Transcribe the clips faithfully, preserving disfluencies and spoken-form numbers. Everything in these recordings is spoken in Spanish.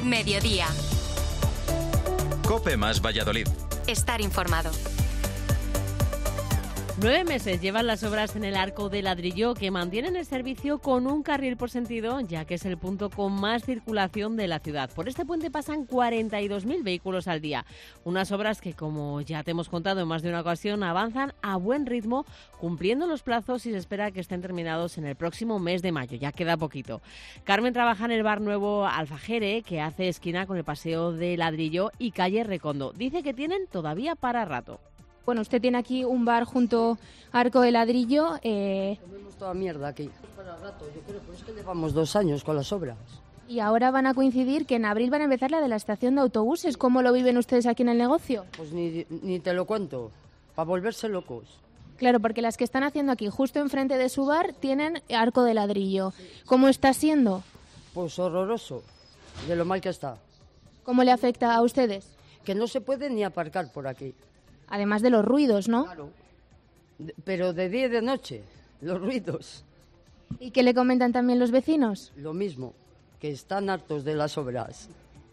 Mediodía. COPE más Valladolid. Estar informado. Nueve meses llevan las obras en el Arco de Ladrillo, que mantienen el servicio con un carril por sentido, ya que es el punto con más circulación de la ciudad. Por este puente pasan cuarenta y dos mil vehículos al día. Unas obras que, como ya te hemos contado en más de una ocasión, avanzan a buen ritmo, cumpliendo los plazos, y se espera que estén terminados en el próximo mes de mayo. Ya queda poquito. Carmen trabaja en el bar nuevo Alfajere, que hace esquina con el Paseo de Ladrillo y calle Recondo. Dice que tienen todavía para rato. Bueno, usted tiene aquí un bar junto a Arco de Ladrillo. Eh... Comemos toda mierda aquí. Para rato, yo creo, pero es que llevamos dos años con las obras. Y ahora van a coincidir que en abril van a empezar la de la estación de autobuses. ¿Cómo lo viven ustedes aquí en el negocio? Pues ni, ni te lo cuento, para volverse locos. Claro, porque las que están haciendo aquí, justo enfrente de su bar, tienen Arco de Ladrillo. ¿Cómo está siendo? Pues horroroso, de lo mal que está. ¿Cómo le afecta a ustedes? Que no se puede ni aparcar por aquí. Además de los ruidos, ¿no? Claro, pero de día y de noche, los ruidos. ¿Y qué le comentan también los vecinos? Lo mismo, que están hartos de las obras.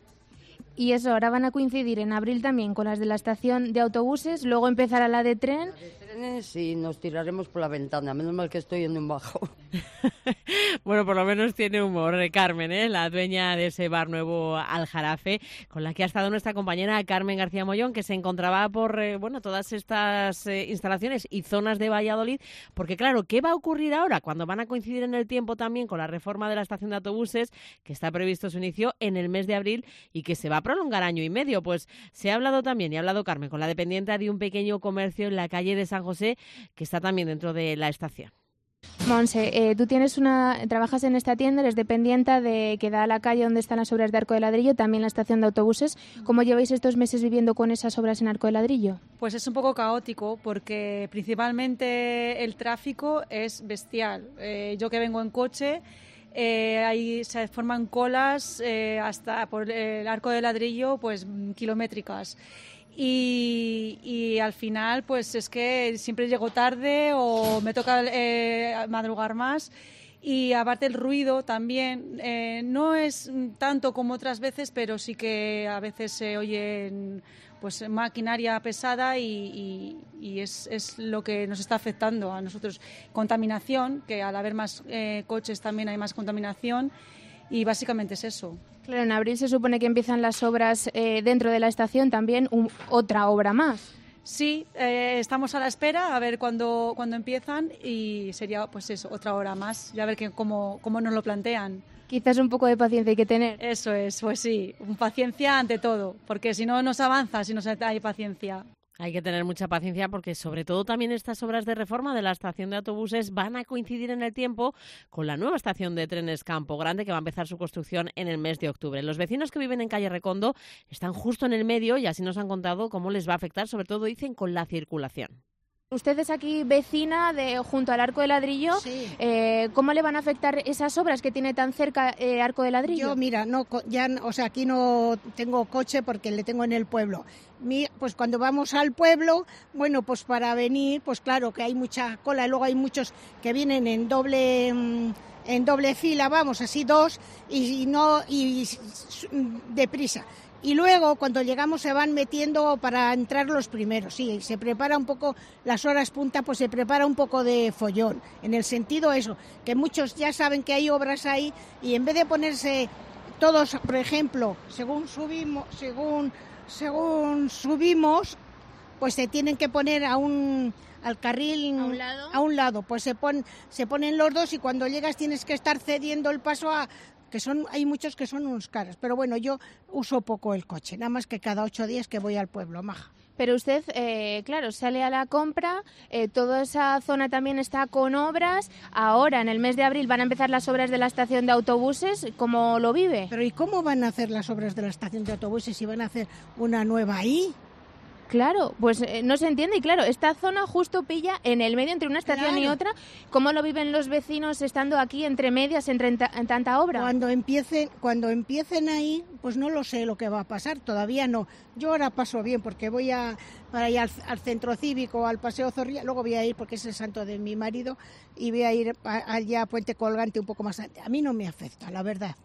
Y eso, ahora van a coincidir en abril también con las de la estación de autobuses, luego empezará la de tren. La de trenes y nos tiraremos por la ventana, menos mal que estoy en un bajo. Bueno, por lo menos tiene humor, Carmen, ¿eh? La dueña de ese bar nuevo Aljarafe, con la que ha estado nuestra compañera Carmen García Mollón, que se encontraba por eh, bueno, todas estas eh, instalaciones y zonas de Valladolid, porque claro, ¿qué va a ocurrir ahora cuando van a coincidir en el tiempo también con la reforma de la estación de autobuses, que está previsto su inicio en el mes de abril y que se va a prolongar año y medio? Pues se ha hablado también, y ha hablado Carmen, con la dependiente de un pequeño comercio en la calle de San José, que está también dentro de la estación. Monse, eh, tú tienes una, trabajas en esta tienda, eres dependienta de que da a la calle donde están las obras de Arco de Ladrillo, también la estación de autobuses. ¿Cómo lleváis estos meses viviendo con esas obras en Arco de Ladrillo? Pues es un poco caótico porque principalmente el tráfico es bestial. Eh, yo que vengo en coche, eh, ahí se forman colas eh, hasta por el Arco de Ladrillo, pues kilométricas. Y, y al final pues es que siempre llego tarde o me toca eh, madrugar más, y aparte el ruido también eh, no es tanto como otras veces, pero sí que a veces se oye pues maquinaria pesada y, y, y es, es lo que nos está afectando a nosotros. Contaminación, que al haber más eh, coches también hay más contaminación, y básicamente es eso. Claro, en abril se supone que empiezan las obras eh, dentro de la estación, también un, otra obra más. Sí, eh, estamos a la espera a ver cuándo cuándo empiezan, y sería pues eso, otra hora más, ya a ver que, cómo, cómo nos lo plantean. Quizás un poco de paciencia hay que tener. Eso es, pues sí, paciencia ante todo, porque si no nos avanza, si no hay paciencia. Hay que tener mucha paciencia porque sobre todo también estas obras de reforma de la estación de autobuses van a coincidir en el tiempo con la nueva estación de trenes Campo Grande, que va a empezar su construcción en el mes de octubre. Los vecinos que viven en calle Recondo están justo en el medio y así nos han contado cómo les va a afectar, sobre todo dicen con la circulación. Usted es aquí vecina de junto al Arco de Ladrillo. Sí. Eh, ¿Cómo le van a afectar esas obras que tiene tan cerca eh, Arco de Ladrillo? Yo, mira, no, ya, o sea, aquí no tengo coche porque le tengo en el pueblo. Mi, pues cuando vamos al pueblo, bueno, pues para venir, pues claro que hay mucha cola, y luego hay muchos que vienen en doble en doble fila, vamos, así dos, y, y no y, y deprisa. Y luego, cuando llegamos, se van metiendo para entrar los primeros. Sí, se prepara un poco, las horas punta, pues se prepara un poco de follón. En el sentido eso, que muchos ya saben que hay obras ahí y en vez de ponerse todos, por ejemplo, según subimos, según, según subimos, pues se tienen que poner a un al carril a un lado, a un lado. Pues se pon, se ponen los dos y cuando llegas tienes que estar cediendo el paso a que son, hay muchos que son unos caros, pero bueno, yo uso poco el coche, nada más que cada ocho días que voy al pueblo, maja. Pero usted, eh, claro, sale a la compra, eh, toda esa zona también está con obras, ahora en el mes de abril van a empezar las obras de la estación de autobuses, ¿cómo lo vive? Pero ¿y cómo van a hacer las obras de la estación de autobuses si van a hacer una nueva ahí? Claro, pues eh, no se entiende, y claro, esta zona justo pilla en el medio entre una estación claro. y otra. ¿Cómo lo viven los vecinos estando aquí entre medias, entre en, ta- en tanta obra? Cuando empiecen, cuando empiecen ahí, pues no lo sé lo que va a pasar, todavía no. Yo ahora paso bien porque voy a para ir al, al centro cívico, al Paseo Zorrilla, luego voy a ir porque es el santo de mi marido y voy a ir a, allá a Puente Colgante un poco más antes. A mí no me afecta, la verdad.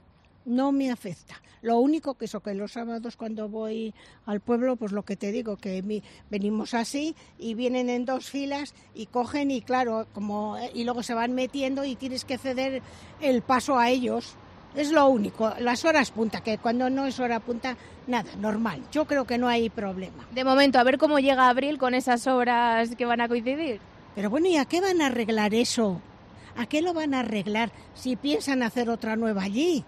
no me afecta. Lo único que eso, que los sábados cuando voy al pueblo, pues lo que te digo, que mi, venimos así y vienen en dos filas y cogen y claro, como y luego se van metiendo y tienes que ceder el paso a ellos. Es lo único, las horas punta, que cuando no es hora punta, nada, normal. Yo creo que no hay problema. De momento, a ver cómo llega abril con esas obras que van a coincidir. Pero bueno, ¿y a qué van a arreglar eso? ¿A qué lo van a arreglar si piensan hacer otra nueva allí?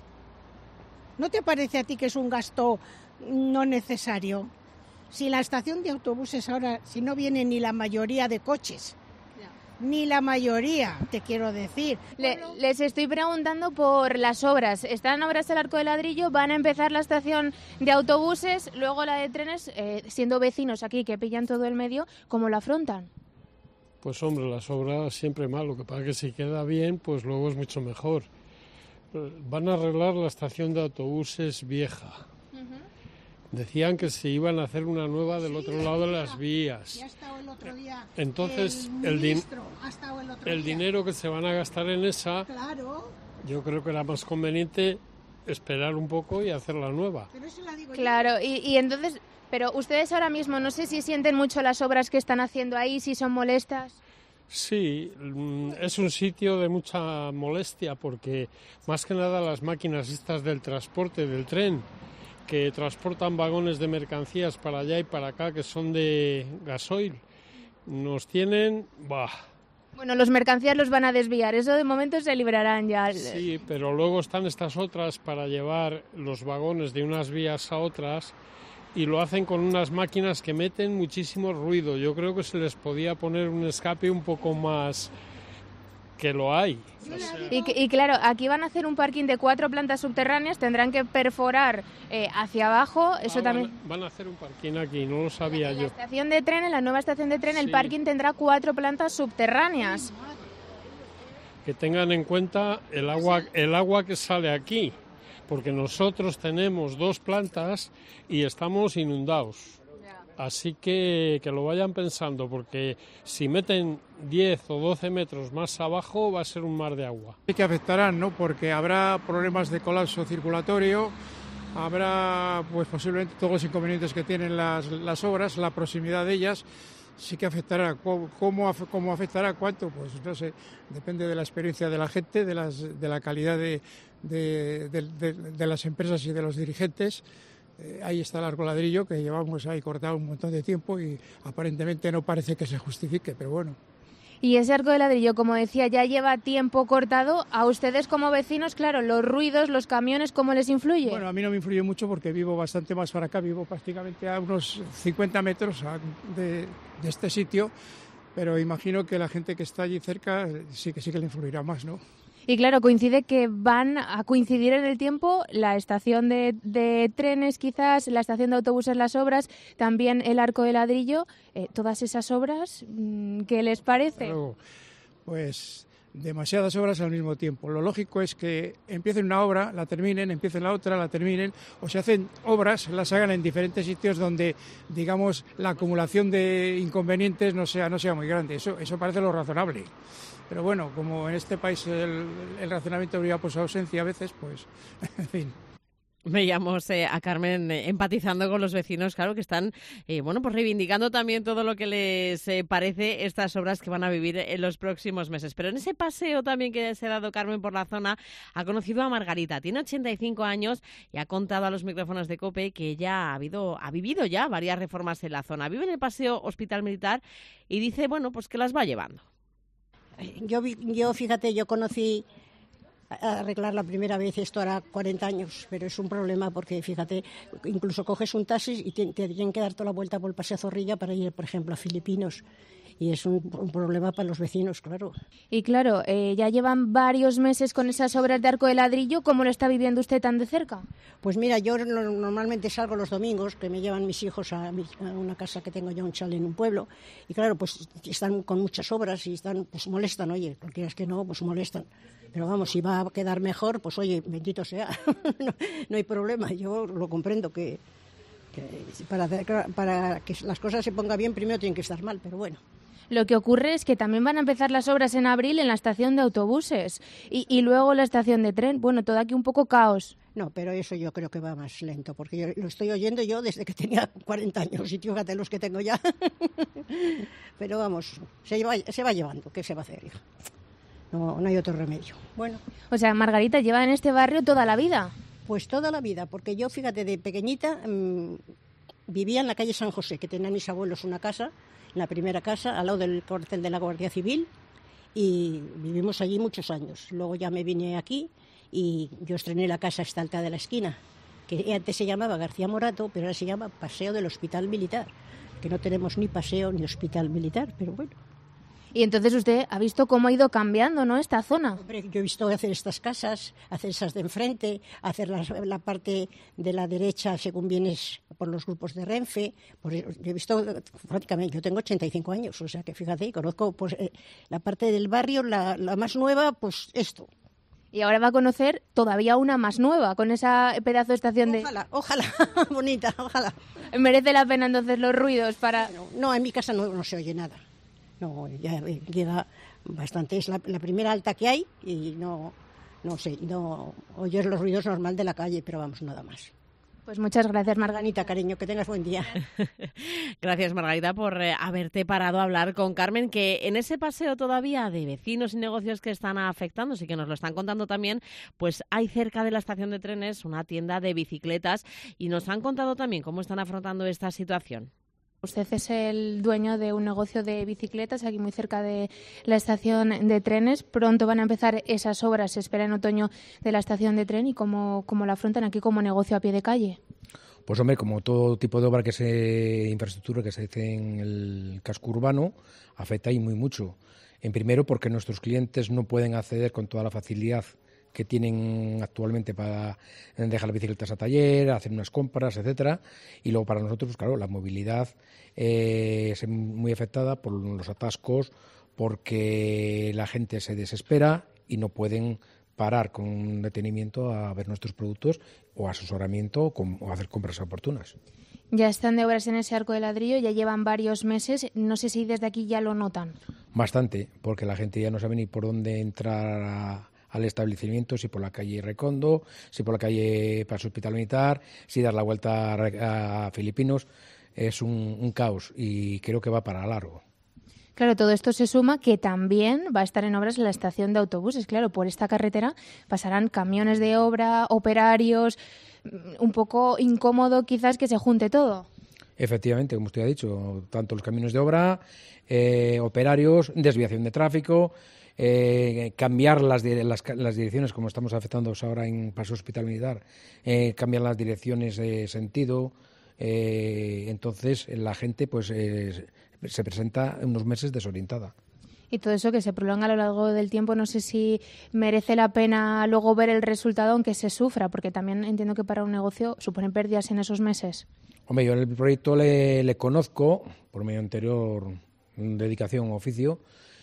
¿No te parece a ti que es un gasto no necesario? Si la estación de autobuses ahora, si no viene ni la mayoría de coches, ni la mayoría, te quiero decir. Le, les estoy preguntando por las obras. Están obras del Arco de Ladrillo, van a empezar la estación de autobuses, luego la de trenes, eh, siendo vecinos aquí que pillan todo el medio, ¿cómo lo afrontan? Pues hombre, las obras siempre mal, lo que pasa es que si queda bien, pues luego es mucho mejor. Van a arreglar la estación de autobuses vieja. Uh-huh. Decían que se iban a hacer una nueva del sí, otro lado de las vías. Ya ha estado el otro día. Entonces, el, el, din- el, el dinero que se van a gastar en esa, claro. Yo creo que era más conveniente esperar un poco y hacer la nueva. Pero eso la digo claro, y, y entonces, pero ustedes ahora mismo no sé si sienten mucho las obras que están haciendo ahí, si son molestas. Sí, es un sitio de mucha molestia porque más que nada las máquinas estas del transporte, del tren, que transportan vagones de mercancías para allá y para acá, que son de gasoil, nos tienen... Bah. Bueno, los mercancías los van a desviar, eso de momento se librarán ya. Sí, pero luego están estas otras para llevar los vagones de unas vías a otras y lo hacen con unas máquinas que meten muchísimo ruido. Yo creo que se les podía poner un escape un poco más que lo hay. O sea... y, y claro, aquí van a hacer un parking de cuatro plantas subterráneas, tendrán que perforar eh, hacia abajo, eso ah, también... Van, van a hacer un parking aquí, no lo sabía en yo. La estación de tren, en la nueva estación de tren, sí. El parking tendrá cuatro plantas subterráneas. Que tengan en cuenta el agua, el agua que sale aquí, porque nosotros tenemos dos plantas y estamos inundados. Así que que lo vayan pensando, porque si meten diez o doce metros más abajo va a ser un mar de agua. Sí que afectarán, ¿no? Porque habrá problemas de colapso circulatorio, habrá pues posiblemente todos los inconvenientes que tienen las, las obras, la proximidad de ellas, sí que afectará. ¿Cómo, cómo afectará? ¿Cuánto? Pues no sé, depende de la experiencia de la gente, de, las, de la calidad de, de, de, de, de las empresas y de los dirigentes. Eh, ahí está el Arco de Ladrillo, que llevamos ahí cortado un montón de tiempo y aparentemente no parece que se justifique, pero bueno. Y ese Arco de Ladrillo, como decía, ya lleva tiempo cortado. A ustedes como vecinos, claro, los ruidos, los camiones, ¿cómo les influye? Bueno, a mí no me influye mucho porque vivo bastante más para acá, vivo prácticamente a unos cincuenta metros de, de este sitio, pero imagino que la gente que está allí cerca sí que sí que le influirá más, ¿no? Y claro, coincide que van a coincidir en el tiempo la estación de, de trenes quizás, la estación de autobuses, las obras, también el Arco de Ladrillo, eh, todas esas obras, ¿qué les parece? Claro, pues demasiadas obras al mismo tiempo. Lo lógico es que empiecen una obra, la terminen, empiecen la otra, la terminen, o se hacen obras, las hagan en diferentes sitios donde, digamos, la acumulación de inconvenientes no sea, no sea muy grande. Eso, eso parece lo razonable. Pero bueno, como en este país el, el razonamiento brilla por su ausencia a veces, pues, en fin. Veíamos eh, a Carmen eh, empatizando con los vecinos, claro, que están eh, bueno, pues reivindicando también todo lo que les eh, parece estas obras que van a vivir en los próximos meses. Pero en ese paseo también que se ha dado Carmen por la zona, ha conocido a Margarita. Tiene ochenta y cinco años y ha contado a los micrófonos de COPE que ella ha, habido, ha vivido ya varias reformas en la zona. Vive en el Paseo Hospital Militar y dice, bueno, pues que las va llevando. Yo, yo, fíjate, yo conocí a arreglar la primera vez, esto hará cuarenta años, pero es un problema porque, fíjate, incluso coges un taxi y te, te tienen que dar toda la vuelta por el Paseo Zorrilla para ir, por ejemplo, a Filipinos. Y es un, un problema para los vecinos, claro. Y claro, eh, ya llevan varios meses con esas obras de Arco de Ladrillo. ¿Cómo lo está viviendo usted tan de cerca? Pues mira, yo no, normalmente salgo los domingos, que me llevan mis hijos a, mi, a una casa que tengo yo, un chalet en un pueblo. Y claro, pues están con muchas obras y están, pues molestan, oye, cualquiera es que no, pues molestan. Pero vamos, si va a quedar mejor, pues oye, bendito sea, no, no hay problema. Yo lo comprendo que, que para, hacer, para que las cosas se pongan bien, primero tienen que estar mal, pero bueno. Lo que ocurre es que también van a empezar las obras en abril en la estación de autobuses y, y luego la estación de tren. Bueno, todo aquí un poco caos. No, pero eso yo creo que va más lento, porque yo lo estoy oyendo yo desde que tenía cuarenta años y fíjate los que tengo ya. Pero vamos, se va, se va llevando, ¿qué se va a hacer, hija? No, no hay otro remedio. Bueno. O sea, Margarita lleva en este barrio toda la vida. Pues toda la vida, porque yo, fíjate, de pequeñita mmm, vivía en la calle San José, que tenían mis abuelos una casa, la primera casa, al lado del cuartel de la Guardia Civil, y vivimos allí muchos años. Luego ya me vine aquí y yo estrené la casa esta alta de la esquina, que antes se llamaba García Morato, pero ahora se llama Paseo del Hospital Militar, que no tenemos ni paseo ni hospital militar, pero bueno. Y entonces usted ha visto cómo ha ido cambiando, ¿no?, esta zona. Hombre, yo he visto hacer estas casas, hacer esas de enfrente, hacer la, la parte de la derecha según vienes por los grupos de Renfe. Pues yo he visto prácticamente, yo tengo ochenta y cinco años, o sea que fíjate, conozco pues eh, la parte del barrio, la, la más nueva, pues esto. Y ahora va a conocer todavía una más nueva, con esa pedazo de estación de... Ojalá, ojalá, bonita, ojalá. Merece la pena entonces los ruidos para... No, no, en mi casa no, no se oye nada. No, ya llega bastante, es la, la primera alta que hay y no, no sé, no oyes los ruidos normal de la calle, pero vamos, nada más. Pues muchas gracias, Margarita, cariño, que tengas buen día. Gracias, Margarita, por eh, haberte parado a hablar con Carmen, que en ese paseo todavía de vecinos y negocios que están afectando, sí que nos lo están contando también, pues hay cerca de la estación de trenes una tienda de bicicletas y nos han contado también cómo están afrontando esta situación. Usted es el dueño de un negocio de bicicletas aquí muy cerca de la estación de trenes. Pronto van a empezar esas obras, se espera en otoño, de la estación de tren. ¿Y cómo, cómo la afrontan aquí como negocio a pie de calle? Pues hombre, como todo tipo de obra que se infraestructura que se hace en el casco urbano, afecta y muy mucho. En primero, porque nuestros clientes no pueden acceder con toda la facilidad que tienen actualmente para dejar las bicicletas a taller, hacer unas compras, etcétera. Y luego para nosotros, claro, la movilidad eh, es muy afectada por los atascos, porque la gente se desespera y no pueden parar con detenimiento a ver nuestros productos o asesoramiento o hacer compras oportunas. Ya están de obras en ese arco de ladrillo, ya llevan varios meses. No sé si desde aquí ya lo notan. Bastante, porque la gente ya no sabe ni por dónde entrar a al establecimiento, si por la calle Recondo, si por la calle Paso Hospital Militar, si dar la vuelta a, a Filipinos. Es un, un caos y creo que va para largo. Claro, todo esto se suma que también va a estar en obras la estación de autobuses. Claro, por esta carretera pasarán camiones de obra, operarios, un poco incómodo quizás que se junte todo. Efectivamente, como usted ha dicho, tanto los camiones de obra, eh, operarios, desviación de tráfico, Eh, cambiar las, las, las direcciones, como estamos afectando ahora en Paso Hospital Militar, eh, cambiar las direcciones de sentido, eh, entonces la gente pues eh, se presenta en unos meses desorientada. Y todo eso que se prolonga a lo largo del tiempo, no sé si merece la pena luego ver el resultado aunque se sufra, porque también entiendo que para un negocio suponen pérdidas en esos meses. Hombre, yo en el proyecto le, le conozco, por mi anterior dedicación o oficio,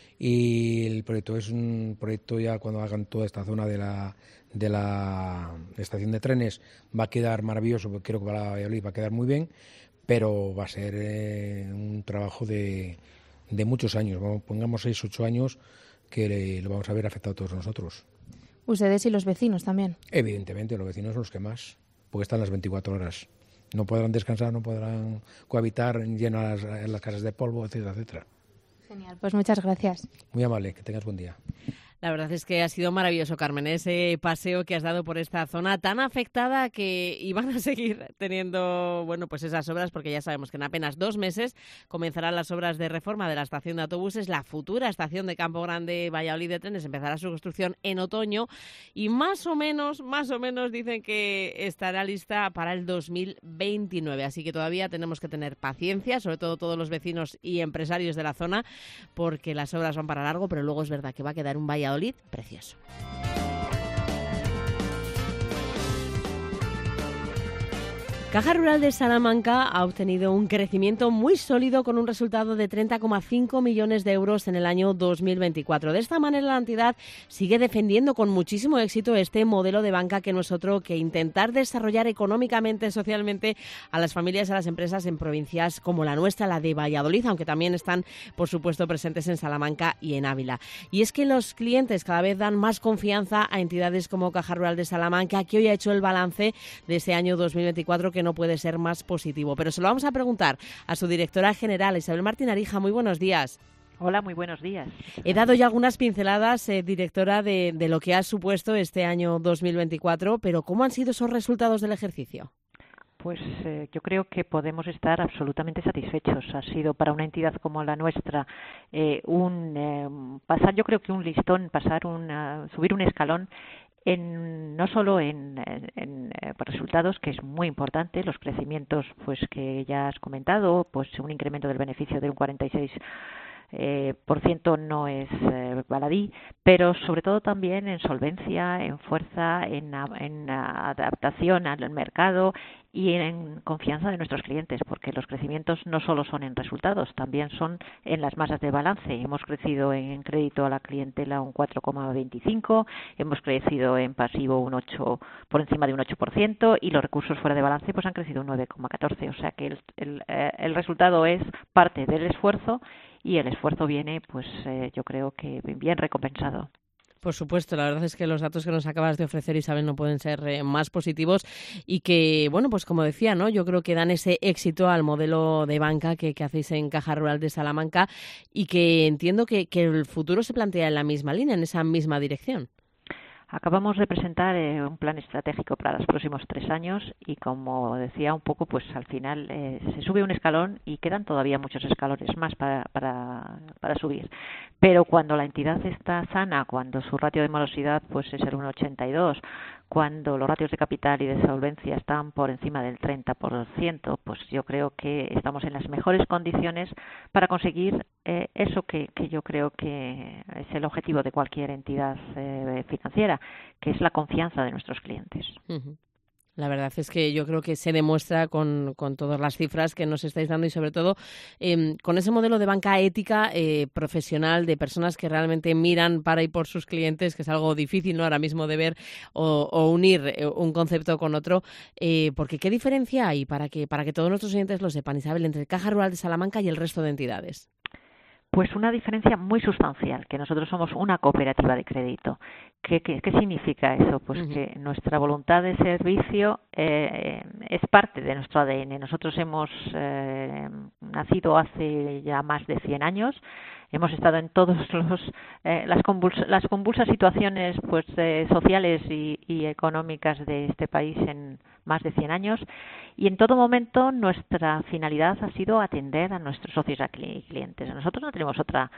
y el proyecto es un proyecto ya cuando hagan toda esta zona de la de la estación de trenes va a quedar maravilloso, porque creo que para Valladolid va a quedar muy bien, pero va a ser eh, un trabajo de, de muchos años, vamos, pongamos seis, ocho años que le, lo vamos a ver afectado a todos nosotros. ¿Ustedes y los vecinos también? Evidentemente, los vecinos son los que más, porque están las veinticuatro horas. No podrán descansar, no podrán cohabitar llenas las, las casas de polvo, etcétera, etcétera. Genial, pues muchas gracias. Muy amable, que tengas buen día. La verdad es que ha sido maravilloso, Carmen, ese paseo que has dado por esta zona tan afectada que iban a seguir teniendo, bueno, pues esas obras, porque ya sabemos que en apenas dos meses comenzarán las obras de reforma de la estación de autobuses. La futura estación de Campo Grande Valladolid de trenes empezará su construcción en otoño y más o menos, más o menos dicen que estará lista para el dos mil veintinueve. Así que todavía tenemos que tener paciencia, sobre todo todos los vecinos y empresarios de la zona, porque las obras van para largo, pero luego es verdad que va a quedar un Valladolid precioso. Caja Rural de Salamanca ha obtenido un crecimiento muy sólido con un resultado de treinta coma cinco millones de euros en el año dos mil veinticuatro. De esta manera, la entidad sigue defendiendo con muchísimo éxito este modelo de banca, que no es otro que intentar desarrollar económicamente, socialmente a las familias y a las empresas en provincias como la nuestra, la de Valladolid, aunque también están, por supuesto, presentes en Salamanca y en Ávila. Y es que los clientes cada vez dan más confianza a entidades como Caja Rural de Salamanca, que hoy ha hecho el balance de este año dos mil veinticuatro, que no puede ser más positivo. Pero se lo vamos a preguntar a su directora general, Isabel Martín Arija. Muy buenos días. Hola, muy buenos días. He dado ya algunas pinceladas, eh, directora, de, de lo que ha supuesto este año dos mil veinticuatro, pero ¿cómo han sido esos resultados del ejercicio? Pues eh, yo creo que podemos estar absolutamente satisfechos. Ha sido para una entidad como la nuestra eh, un eh, pasar, yo creo que un listón, pasar una, subir un escalón. En, no solo en, en, en eh, resultados, que es muy importante, los crecimientos pues que ya has comentado, pues un incremento del beneficio de un cuarenta y seis eh, por ciento no es eh, baladí, pero sobre todo también en solvencia, en fuerza, en, en adaptación al mercado y en confianza de nuestros clientes, porque los crecimientos no solo son en resultados, también son en las masas de balance. Hemos crecido en crédito a la clientela un cuatro coma veinticinco, hemos crecido en pasivo un ocho, por encima de un ocho por ciento, y los recursos fuera de balance pues han crecido un nueve coma catorce. O sea que el, el, el resultado es parte del esfuerzo, y el esfuerzo viene, pues eh, yo creo que bien recompensado. Por supuesto, la verdad es que los datos que nos acabas de ofrecer, Isabel, no pueden ser eh, más positivos, y que, bueno, pues como decía, ¿no? Yo creo que dan ese éxito al modelo de banca que, que hacéis en Caja Rural de Salamanca, y que entiendo que, que el futuro se plantea en la misma línea, en esa misma dirección. Acabamos de presentar eh, un plan estratégico para los próximos tres años y, como decía un poco, pues al final eh, se sube un escalón y quedan todavía muchos escalones más para, para, para subir. Pero cuando la entidad está sana, cuando su ratio de morosidad pues es el uno coma ochenta y dos, cuando los ratios de capital y de solvencia están por encima del treinta por ciento, pues yo creo que estamos en las mejores condiciones para conseguir eh, eso que, que yo creo que es el objetivo de cualquier entidad eh, financiera, que es la confianza de nuestros clientes. Uh-huh. La verdad es que yo creo que se demuestra con, con todas las cifras que nos estáis dando, y sobre todo eh, con ese modelo de banca ética, eh, profesional, de personas que realmente miran para y por sus clientes, que es algo difícil, ¿no?, ahora mismo de ver o, o unir un concepto con otro, eh, porque ¿qué diferencia hay, para que, para que todos nuestros oyentes lo sepan, Isabel, entre Caja Rural de Salamanca y el resto de entidades? Pues una diferencia muy sustancial, que nosotros somos una cooperativa de crédito. ¿Qué, qué, qué significa eso? Pues uh-huh. que nuestra voluntad de servicio eh, es parte de nuestro A D N. Nosotros hemos eh, nacido hace ya más de cien años. Hemos estado en todas eh, las, convuls- las convulsas situaciones pues eh, sociales y, y económicas de este país en más de cien años, y en todo momento nuestra finalidad ha sido atender a nuestros socios y clientes. Nosotros no tenemos otra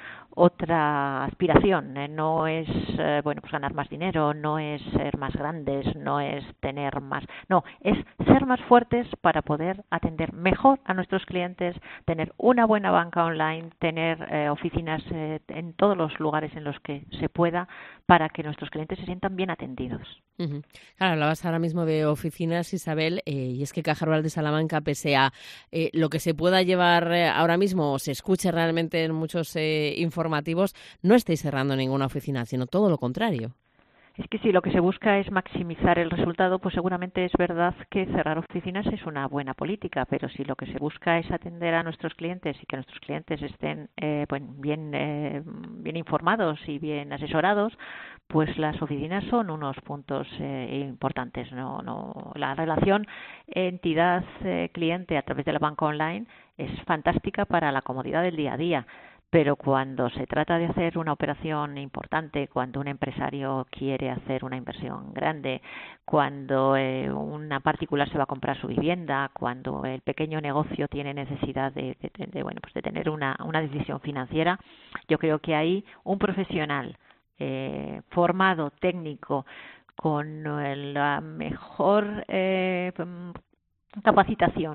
otra aspiración, ¿eh? No es eh, bueno pues ganar más dinero, no es ser más grandes, no es tener más, no, es ser más fuertes para poder atender mejor a nuestros clientes, tener una buena banca online, tener eh, oficinas eh, en todos los lugares en los que se pueda, para que nuestros clientes se sientan bien atendidos. Uh-huh. Claro, hablabas ahora mismo de oficinas, Isabel, eh, y es que Caja Rural de Salamanca, pese a eh, lo que se pueda llevar eh, ahora mismo o se escuche realmente en muchos eh, informativos, no estáis cerrando ninguna oficina, sino todo lo contrario. Es que si lo que se busca es maximizar el resultado, pues seguramente es verdad que cerrar oficinas es una buena política, pero si lo que se busca es atender a nuestros clientes y que nuestros clientes estén eh, bueno, bien, eh, bien informados y bien asesorados, pues las oficinas son unos puntos eh, importantes. No, no, la relación entidad-cliente a través de la banca online es fantástica para la comodidad del día a día. Pero cuando se trata de hacer una operación importante, cuando un empresario quiere hacer una inversión grande, cuando eh, una particular se va a comprar su vivienda, cuando el pequeño negocio tiene necesidad de, de, de, bueno, pues de tener una, una decisión financiera, yo creo que ahí un profesional eh, formado, técnico, con la mejor eh, capacitación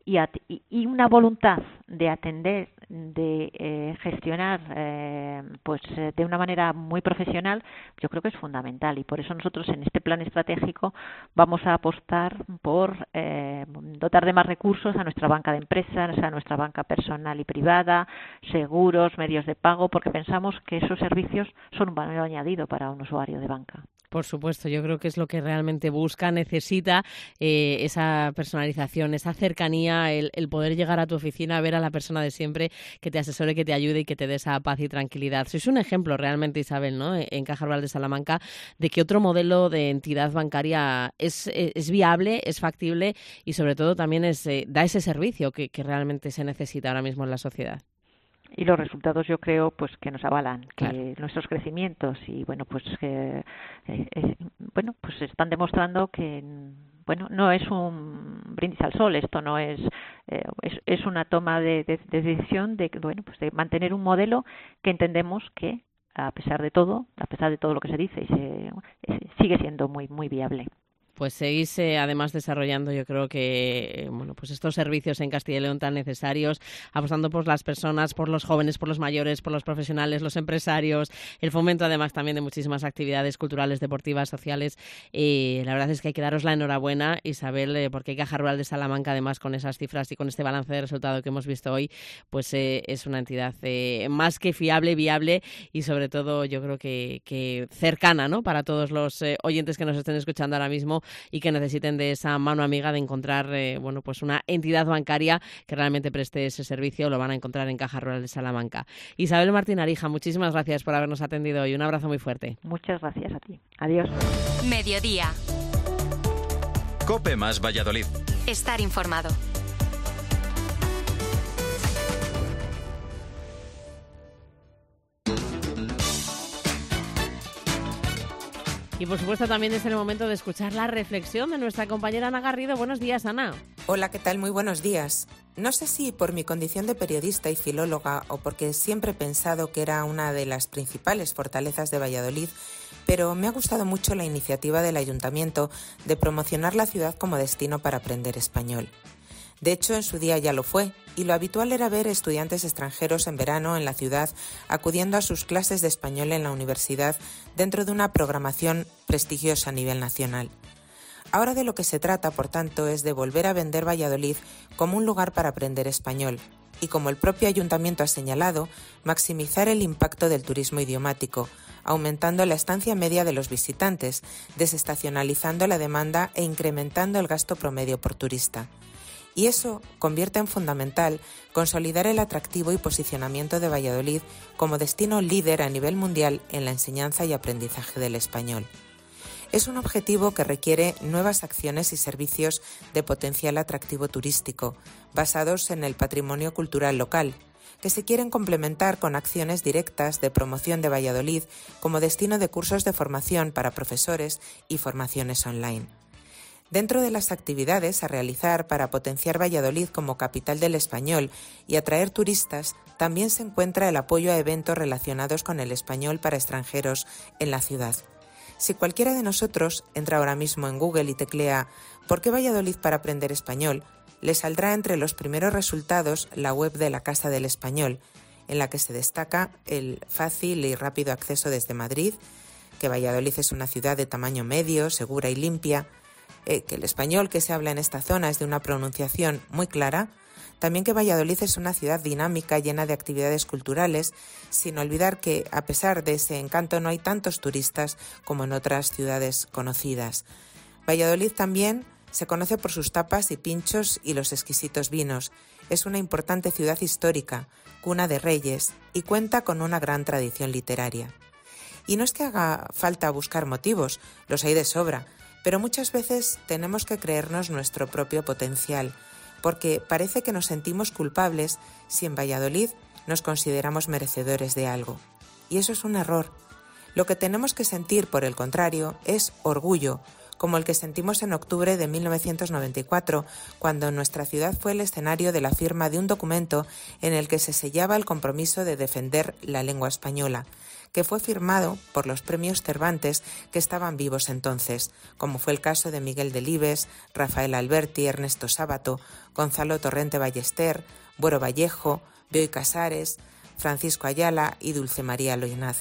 y, at- y, y una voluntad de atender, de eh, gestionar eh, pues eh, de una manera muy profesional, yo creo que es fundamental, y por eso nosotros en este plan estratégico vamos a apostar por eh, dotar de más recursos a nuestra banca de empresas, a nuestra banca personal y privada, seguros, medios de pago, porque pensamos que esos servicios son un valor añadido para un usuario de banca. Por supuesto, yo creo que es lo que realmente busca, necesita eh, esa personalización, esa cercanía, el, el poder llegar a tu oficina, ver a la persona de siempre que te asesore, que te ayude y que te dé esa paz y tranquilidad. Sois un ejemplo realmente, Isabel, ¿no?, en Caja Rural de Salamanca, de que otro modelo de entidad bancaria es, es viable, es factible y sobre todo también es, eh, da ese servicio que, que realmente se necesita ahora mismo en la sociedad. Y los resultados, yo creo, pues que nos avalan, claro, que nuestros crecimientos y bueno, pues que eh, eh, bueno, pues están demostrando que bueno, no es un brindis al sol, esto no es eh, es, es una toma de, de, de decisión de bueno, pues de mantener un modelo que entendemos que a pesar de todo, a pesar de todo lo que se dice, se, sigue siendo muy muy viable. Pues seguís eh, además desarrollando, yo creo que eh, bueno, pues estos servicios en Castilla y León tan necesarios, apostando por las personas, por los jóvenes, por los mayores, por los profesionales, los empresarios, el fomento además también de muchísimas actividades culturales, deportivas, sociales. Eh, la verdad es que hay que daros la enhorabuena, Isabel, eh, porque Caja Rural de Salamanca, además con esas cifras y con este balance de resultado que hemos visto hoy, pues eh, es una entidad eh, más que fiable, viable y sobre todo yo creo que, que cercana, ¿no?, para todos los eh, oyentes que nos estén escuchando ahora mismo y que necesiten de esa mano amiga de encontrar eh, bueno, pues una entidad bancaria que realmente preste ese servicio. Lo van a encontrar en Caja Rural de Salamanca. Isabel Martín Arija, muchísimas gracias por habernos atendido hoy. Un abrazo muy fuerte. Muchas gracias a ti. Adiós. Mediodía. COPE más Valladolid. Estar informado. Y por supuesto también es el momento de escuchar la reflexión de nuestra compañera Ana Garrido. Buenos días, Ana. Hola, ¿qué tal? Muy buenos días. No sé si por mi condición de periodista y filóloga o porque siempre he pensado que era una de las principales fortalezas de Valladolid, pero me ha gustado mucho la iniciativa del Ayuntamiento de promocionar la ciudad como destino para aprender español. De hecho, en su día ya lo fue, y lo habitual era ver estudiantes extranjeros en verano en la ciudad acudiendo a sus clases de español en la universidad dentro de una programación prestigiosa a nivel nacional. Ahora de lo que se trata, por tanto, es de volver a vender Valladolid como un lugar para aprender español y, como el propio ayuntamiento ha señalado, maximizar el impacto del turismo idiomático, aumentando la estancia media de los visitantes, desestacionalizando la demanda e incrementando el gasto promedio por turista. Y eso convierte en fundamental consolidar el atractivo y posicionamiento de Valladolid como destino líder a nivel mundial en la enseñanza y aprendizaje del español. Es un objetivo que requiere nuevas acciones y servicios de potencial atractivo turístico, basados en el patrimonio cultural local, que se quieren complementar con acciones directas de promoción de Valladolid como destino de cursos de formación para profesores y formaciones online. Dentro de las actividades a realizar para potenciar Valladolid como capital del español y atraer turistas, también se encuentra el apoyo a eventos relacionados con el español para extranjeros en la ciudad. Si cualquiera de nosotros entra ahora mismo en Google y teclea ¿por qué Valladolid para aprender español?, le saldrá entre los primeros resultados la web de la Casa del Español, en la que se destaca el fácil y rápido acceso desde Madrid, que Valladolid es una ciudad de tamaño medio, segura y limpia, eh, que el español que se habla en esta zona es de una pronunciación muy clara, también que Valladolid es una ciudad dinámica llena de actividades culturales, sin olvidar que, a pesar de ese encanto, no hay tantos turistas como en otras ciudades conocidas. Valladolid también se conoce por sus tapas y pinchos y los exquisitos vinos. Es una importante ciudad histórica, cuna de reyes, y cuenta con una gran tradición literaria. Y no es que haga falta buscar motivos, los hay de sobra, pero muchas veces tenemos que creernos nuestro propio potencial, porque parece que nos sentimos culpables si en Valladolid nos consideramos merecedores de algo. Y eso es un error. Lo que tenemos que sentir, por el contrario, es orgullo, como el que sentimos en octubre de mil novecientos noventa y cuatro, cuando nuestra ciudad fue el escenario de la firma de un documento en el que se sellaba el compromiso de defender la lengua española, que fue firmado por los premios Cervantes que estaban vivos entonces, como fue el caso de Miguel Delibes, Rafael Alberti, Ernesto Sábato, Gonzalo Torrente Ballester, Buero Vallejo, Bioy Casares, Francisco Ayala y Dulce María Loinaz.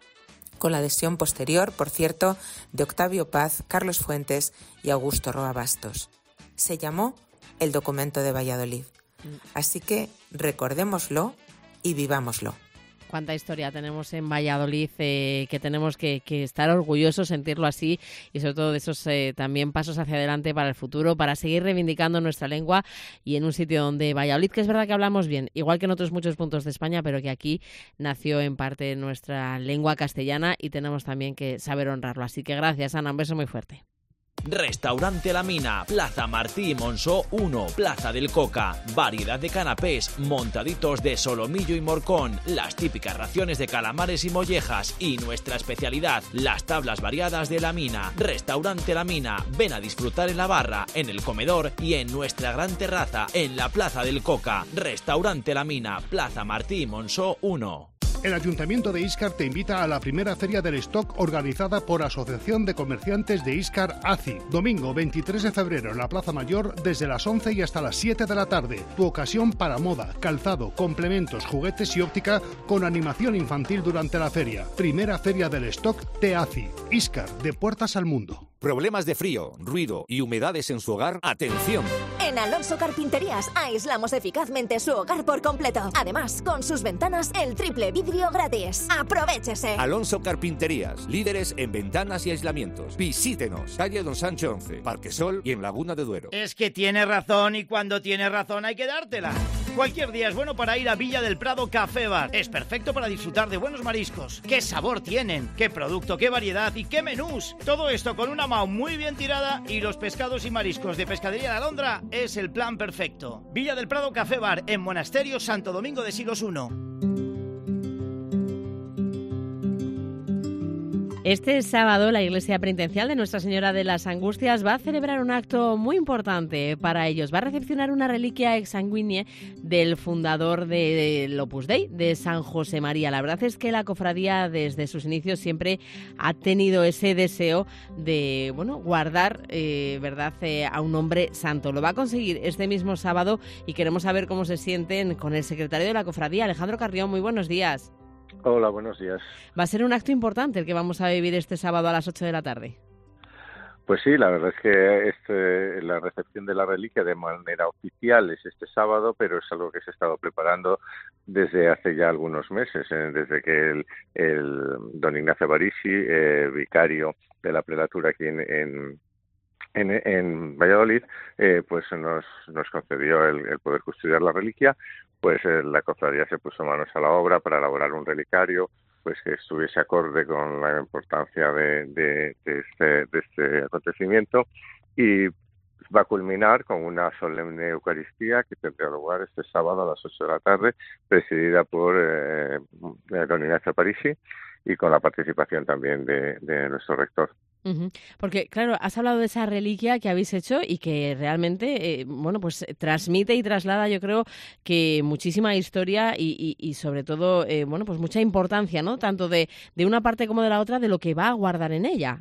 Con la adhesión posterior, por cierto, de Octavio Paz, Carlos Fuentes y Augusto Roa Bastos. Se llamó el Documento de Valladolid. Así que recordémoslo y vivámoslo. Cuánta historia tenemos en Valladolid, eh, que tenemos que, que estar orgullosos, sentirlo así, y sobre todo de esos eh, también pasos hacia adelante para el futuro, para seguir reivindicando nuestra lengua, y en un sitio donde Valladolid, que es verdad que hablamos bien, igual que en otros muchos puntos de España, pero que aquí nació en parte nuestra lengua castellana y tenemos también que saber honrarlo. Así que gracias, Ana, un beso muy fuerte. Restaurante La Mina, Plaza Martí Monzó uno, Plaza del Coca. Variedad de canapés, montaditos de solomillo y morcón, las típicas raciones de calamares y mollejas y nuestra especialidad, las tablas variadas de La Mina. Restaurante La Mina, ven a disfrutar en la barra, en el comedor y en nuestra gran terraza en la Plaza del Coca. Restaurante La Mina, Plaza Martí Monzó uno. El Ayuntamiento de Íscar te invita a la primera Feria del Stock organizada por Asociación de Comerciantes de Íscar A C I. Domingo veintitrés de febrero en la Plaza Mayor desde las once y hasta las siete de la tarde. Tu ocasión para moda, calzado, complementos, juguetes y óptica con animación infantil durante la feria. Primera Feria del Stock de A C I. Íscar, de puertas al mundo. ¿Problemas de frío, ruido y humedades en su hogar? ¡Atención! En Alonso Carpinterías aislamos eficazmente su hogar por completo. Además, con sus ventanas, el triple vidrio gratis. ¡Aprovechese! Alonso Carpinterías, líderes en ventanas y aislamientos. Visítenos, calle Don Sancho once, Parque Sol y en Laguna de Duero. Es que tiene razón, y cuando tiene razón hay que dártela. Cualquier día es bueno para ir a Villa del Prado Café Bar. Es perfecto para disfrutar de buenos mariscos. ¿Qué sabor tienen? ¿Qué producto? ¿Qué variedad? ¿Y qué menús? Todo esto con una mao muy bien tirada, y los pescados y mariscos de Pescadería La Alondra es el plan perfecto. Villa del Prado Café Bar, en Monasterio Santo Domingo de Silos uno. Este sábado la Iglesia Penitencial de Nuestra Señora de las Angustias va a celebrar un acto muy importante para ellos. Va a recepcionar una reliquia exsanguínea del fundador del Opus Dei, de San José María. La verdad es que la cofradía desde sus inicios siempre ha tenido ese deseo de, bueno, guardar eh, verdad eh, a un hombre santo. Lo va a conseguir este mismo sábado y queremos saber cómo se sienten con el secretario de la cofradía, Alejandro Carrión. Muy buenos días. Hola, buenos días. Va a ser un acto importante el que vamos a vivir este sábado a las ocho de la tarde. Pues sí, la verdad es que este, la recepción de la reliquia de manera oficial es este sábado, pero es algo que se ha estado preparando desde hace ya algunos meses, eh, desde que el, el don Ignacio Barisi, eh, vicario de la prelatura aquí en, en En, en Valladolid, eh, pues nos, nos concedió el, el poder custodiar la reliquia. Pues eh, la cofradía se puso manos a la obra para elaborar un relicario pues que estuviese acorde con la importancia de, de, de, este, de este acontecimiento, y va a culminar con una solemne Eucaristía que tendrá lugar este sábado a las ocho de la tarde, presidida por eh, don Ignacio Parisi y con la participación también de, de nuestro rector. Uh-huh. Porque, claro, has hablado de esa reliquia que habéis hecho y que realmente, eh, bueno, pues transmite y traslada, yo creo, que muchísima historia y, y, y sobre todo, eh, bueno, pues mucha importancia, ¿no? Tanto de, de una parte como de la otra, de lo que va a guardar en ella.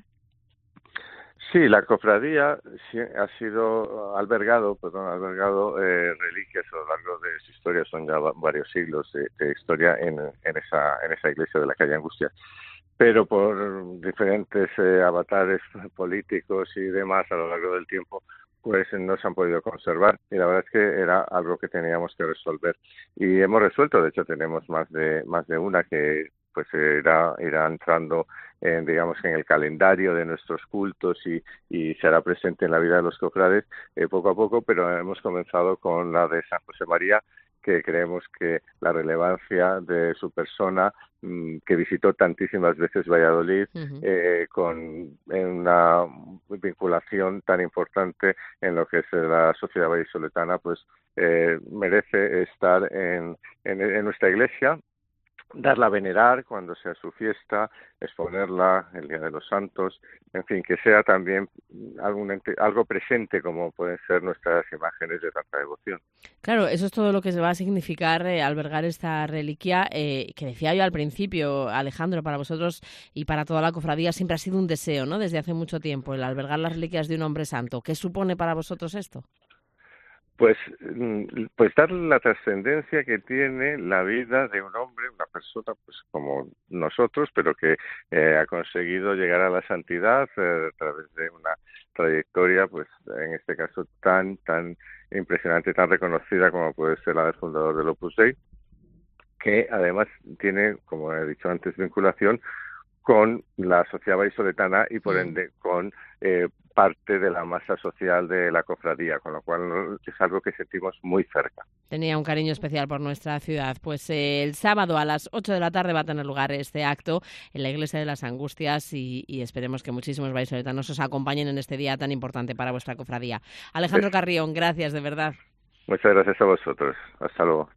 Sí, la cofradía sí, ha sido albergado, perdón, albergado eh, reliquias a lo largo de su historia, son ya varios siglos de, de historia en, en esa en esa iglesia de la calle Angustias. Pero por diferentes eh, avatares políticos y demás a lo largo del tiempo, pues no se han podido conservar, y la verdad es que era algo que teníamos que resolver y hemos resuelto. De hecho, tenemos más de más de una que pues irá irá entrando en, digamos, en el calendario de nuestros cultos y, y será presente en la vida de los cofrades eh, poco a poco, pero hemos comenzado con la de San José María, que creemos que la relevancia de su persona, mmm, que visitó tantísimas veces Valladolid, uh-huh. eh, con una vinculación tan importante en lo que es la sociedad vallisoletana, pues eh, merece estar en, en, en nuestra iglesia. darla a venerar cuando sea su fiesta, exponerla el Día de los Santos, en fin, que sea también algún ente, algo presente como pueden ser nuestras imágenes de tanta devoción. Claro, eso es todo lo que se va a significar eh, albergar esta reliquia, eh, que decía yo al principio, Alejandro, para vosotros y para toda la cofradía siempre ha sido un deseo, ¿no? Desde hace mucho tiempo, el albergar las reliquias de un hombre santo. ¿Qué supone para vosotros esto? Pues, pues dar la trascendencia que tiene la vida de un hombre, una persona pues como nosotros, pero que eh, ha conseguido llegar a la santidad eh, a través de una trayectoria, pues en este caso tan, tan impresionante, tan reconocida como puede ser la del fundador del Opus Dei, que además tiene, como he dicho antes, vinculación con la sociedad vallisoletana y por ende con eh, parte de la masa social de la cofradía, con lo cual es algo que sentimos muy cerca. Tenía un cariño especial por nuestra ciudad. Pues eh, el sábado a las ocho de la tarde va a tener lugar este acto en la Iglesia de las Angustias y, y esperemos que muchísimos vallisoletanos os acompañen en este día tan importante para vuestra cofradía. Alejandro Carrión, gracias de verdad. Muchas gracias a vosotros. Hasta luego.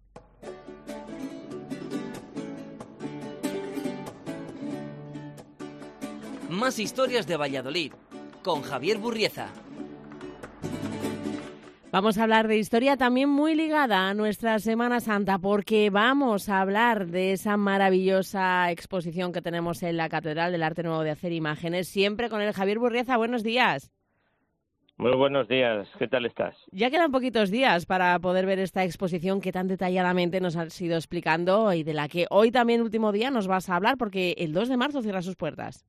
Más historias de Valladolid, con Javier Burrieza. Vamos a hablar de historia también muy ligada a nuestra Semana Santa, porque vamos a hablar de esa maravillosa exposición que tenemos en la Catedral del Arte Nuevo de Hacer Imágenes, siempre con el Javier Burrieza. Buenos días. Muy buenos días, ¿qué tal estás? Ya quedan poquitos días para poder ver esta exposición que tan detalladamente nos has ido explicando y de la que hoy también, último día, nos vas a hablar, porque el dos de marzo cierra sus puertas.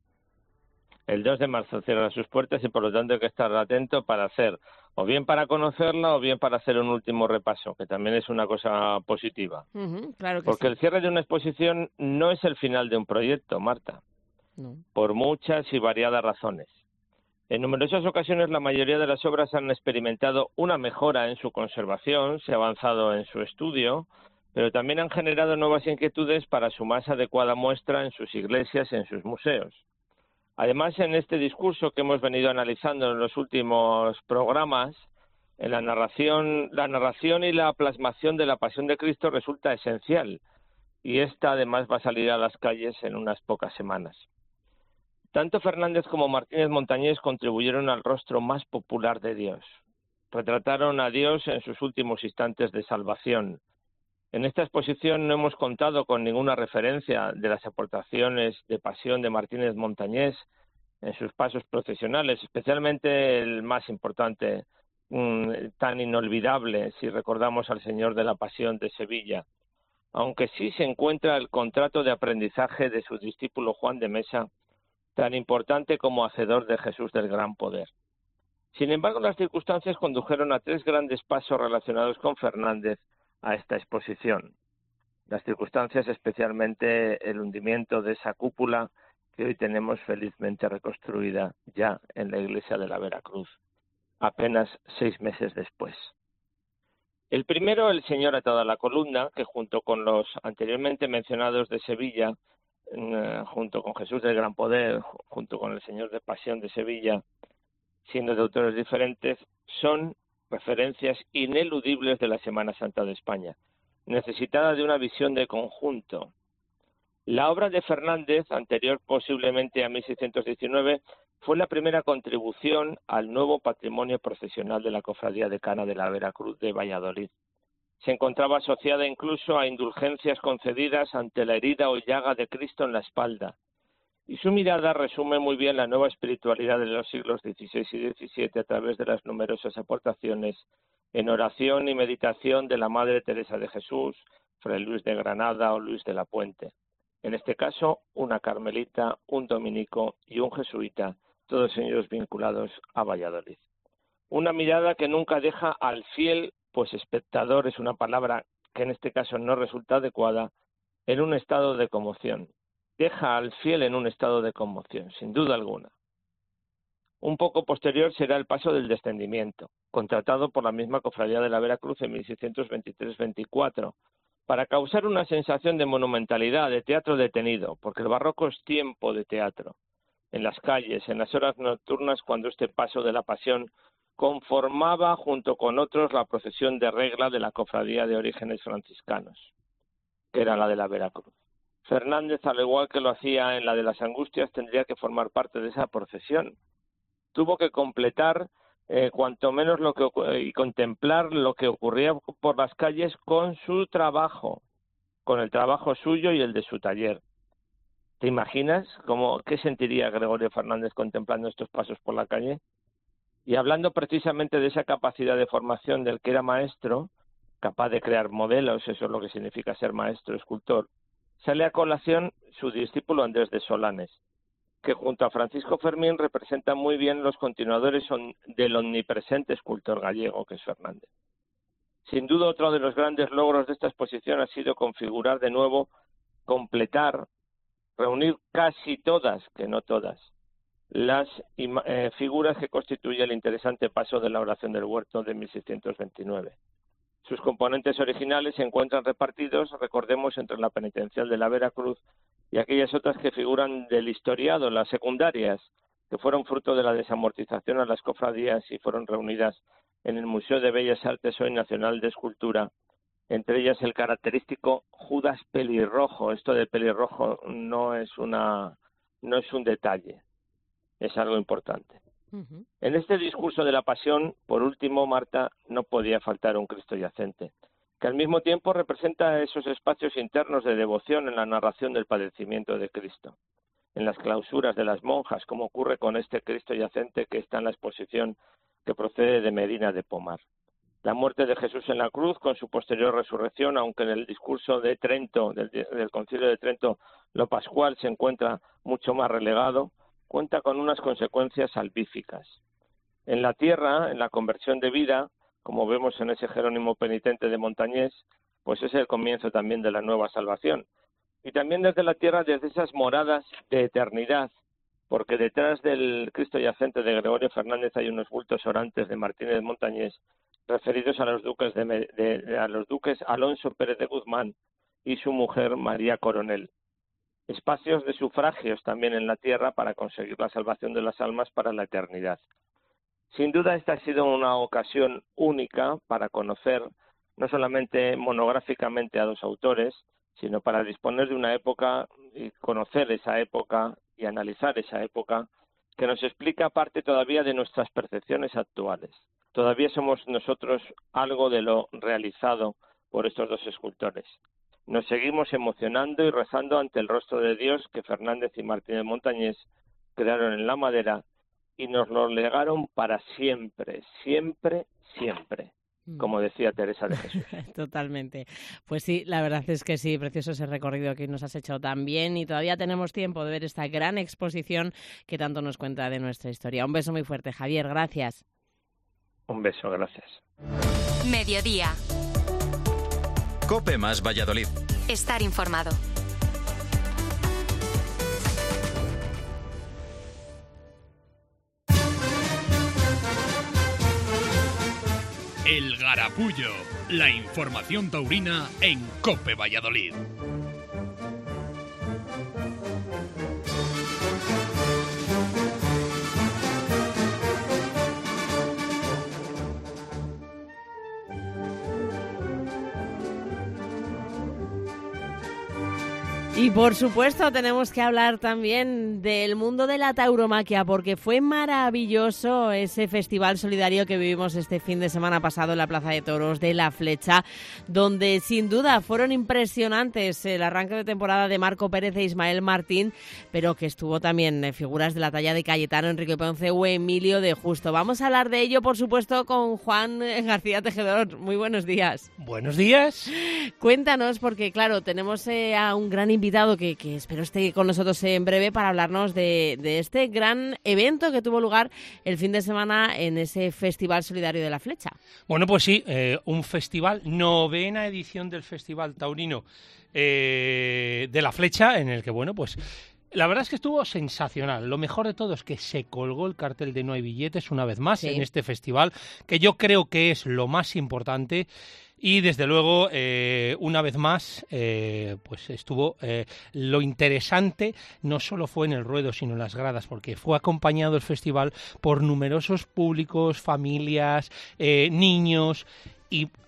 El dos de marzo cierra sus puertas y por lo tanto hay que estar atento para hacer, o bien para conocerla o bien para hacer un último repaso, que también es una cosa positiva. Uh-huh, claro que Porque sí. el cierre de una exposición no es el final de un proyecto, Marta, No. por muchas y variadas razones. En numerosas ocasiones la mayoría de las obras han experimentado una mejora en su conservación, se ha avanzado en su estudio, pero también han generado nuevas inquietudes para su más adecuada muestra en sus iglesias y en sus museos. Además, en este discurso que hemos venido analizando en los últimos programas, en la narración, la narración y la plasmación de la Pasión de Cristo resulta esencial, y esta además va a salir a las calles en unas pocas semanas. Tanto Fernández como Martínez Montañés contribuyeron al rostro más popular de Dios. Retrataron a Dios en sus últimos instantes de salvación. En esta exposición no hemos contado con ninguna referencia de las aportaciones de pasión de Martínez Montañés en sus pasos procesionales, especialmente el más importante, mmm, tan inolvidable, si recordamos al Señor de la Pasión de Sevilla, aunque sí se encuentra el contrato de aprendizaje de su discípulo Juan de Mesa, tan importante como hacedor de Jesús del Gran Poder. Sin embargo, las circunstancias condujeron a tres grandes pasos relacionados con Fernández a esta exposición. Las circunstancias, especialmente el hundimiento de esa cúpula que hoy tenemos felizmente reconstruida ya en la iglesia de la Veracruz, apenas seis meses después. El primero, el Señor atado a la columna, que junto con los anteriormente mencionados de Sevilla, junto con Jesús del Gran Poder, junto con el Señor de Pasión de Sevilla, siendo de autores diferentes, son referencias ineludibles de la Semana Santa de España, necesitada de una visión de conjunto. La obra de Fernández, anterior posiblemente a mil seiscientos diecinueve, fue la primera contribución al nuevo patrimonio procesional de la Cofradía Decana de la Veracruz de Valladolid. Se encontraba asociada incluso a indulgencias concedidas ante la herida o llaga de Cristo en la espalda, y su mirada resume muy bien la nueva espiritualidad de los siglos dieciséis y diecisiete a través de las numerosas aportaciones en oración y meditación de la Madre Teresa de Jesús, Fray Luis de Granada o Luis de la Puente. En este caso, una carmelita, un dominico y un jesuita, todos ellos vinculados a Valladolid. Una mirada que nunca deja al fiel, pues espectador es una palabra que en este caso no resulta adecuada, en un estado de conmoción. Deja al fiel en un estado de conmoción, sin duda alguna. Un poco posterior será el paso del descendimiento, contratado por la misma Cofradía de la Veracruz en mil seiscientos veintitrés veinticuatro, para causar una sensación de monumentalidad, de teatro detenido, porque el barroco es tiempo de teatro. En las calles, en las horas nocturnas, cuando este paso de la Pasión conformaba junto con otros la procesión de regla de la Cofradía de Orígenes Franciscanos. que era la de la Veracruz. Fernández, al igual que lo hacía en la de las Angustias, tendría que formar parte de esa procesión. Tuvo que completar eh, cuanto menos lo que y contemplar lo que ocurría por las calles con su trabajo, con el trabajo suyo y el de su taller. ¿Te imaginas cómo, qué sentiría Gregorio Fernández contemplando estos pasos por la calle? Y hablando precisamente de esa capacidad de formación del que era maestro, capaz de crear modelos, eso es lo que significa ser maestro, escultor, sale a colación su discípulo Andrés de Solanes, que junto a Francisco Fermín representa muy bien los continuadores del omnipresente escultor gallego que es Fernández. Sin duda, otro de los grandes logros de esta exposición ha sido configurar de nuevo, completar, reunir casi todas, que no todas, las eh, figuras que constituye el interesante paso de la oración del huerto de mil seiscientos veintinueve. Sus componentes originales se encuentran repartidos, recordemos, entre la penitencial de la Veracruz y aquellas otras que figuran del historiado, las secundarias, que fueron fruto de la desamortización a las cofradías y fueron reunidas en el Museo de Bellas Artes hoy Nacional de Escultura, entre ellas el característico Judas pelirrojo. Esto de pelirrojo no es una, no es un detalle, es algo importante. Uh-huh. En este discurso de la Pasión, por último, Marta, no podía faltar un Cristo yacente, que al mismo tiempo representa esos espacios internos de devoción en la narración del padecimiento de Cristo, en las clausuras de las monjas, como ocurre con este Cristo yacente que está en la exposición que procede de Medina de Pomar. La muerte de Jesús en la cruz, con su posterior resurrección, aunque en el discurso de Trento, del, del Concilio de Trento, lo pascual se encuentra mucho más relegado, cuenta con unas consecuencias salvíficas. En la tierra, en la conversión de vida, como vemos en ese Jerónimo penitente de Montañés, pues es el comienzo también de la nueva salvación. Y también desde la tierra, desde esas moradas de eternidad, porque detrás del Cristo yacente de Gregorio Fernández hay unos bultos orantes de Martínez Montañés, referidos a los duques de, de, de a los duques Alonso Pérez de Guzmán y su mujer María Coronel. Espacios de sufragios también en la tierra para conseguir la salvación de las almas para la eternidad. Sin duda esta ha sido una ocasión única para conocer no solamente monográficamente a dos autores, sino para disponer de una época y conocer esa época y analizar esa época que nos explica parte todavía de nuestras percepciones actuales. Todavía somos nosotros algo de lo realizado por estos dos escultores. Nos seguimos emocionando y rezando ante el rostro de Dios que Fernández y Martínez Montañés crearon en la madera y nos lo legaron para siempre, siempre, siempre, como decía Teresa de Jesús. Totalmente. Pues sí, la verdad es que sí, precioso ese recorrido que nos has hecho también y todavía tenemos tiempo de ver esta gran exposición que tanto nos cuenta de nuestra historia. Un beso muy fuerte, Javier, gracias. Un beso, gracias. Mediodía. COPE más Valladolid. Estar informado. El Garapullo, la información taurina en COPE Valladolid. Y por supuesto tenemos que hablar también del mundo de la tauromaquia, porque fue maravilloso ese festival solidario que vivimos este fin de semana pasado en la Plaza de Toros de La Flecha, donde sin duda fueron impresionantes el arranque de temporada de Marco Pérez e Ismael Martín, pero que estuvo también figuras de la talla de Cayetano, Enrique Ponce o Emilio de Justo. Vamos a hablar de ello, por supuesto, con Juan García Tejedor. Muy buenos días. Buenos días. Cuéntanos, porque claro, tenemos eh, a un gran invitado Que, que espero esté con nosotros en breve para hablarnos de, de este gran evento que tuvo lugar el fin de semana en ese Festival Solidario de La Flecha. Bueno, pues sí, eh, un festival, novena edición del Festival Taurino eh, de La Flecha, en el que, bueno, pues la verdad es que estuvo sensacional. Lo mejor de todo es que se colgó el cartel de No hay billetes una vez más sí. en este festival, que yo creo que es lo más importante. Y desde luego, eh, una vez más, eh, pues estuvo eh, lo interesante, no solo fue en el ruedo, sino en las gradas, porque fue acompañado el festival por numerosos públicos, familias, eh, niños, y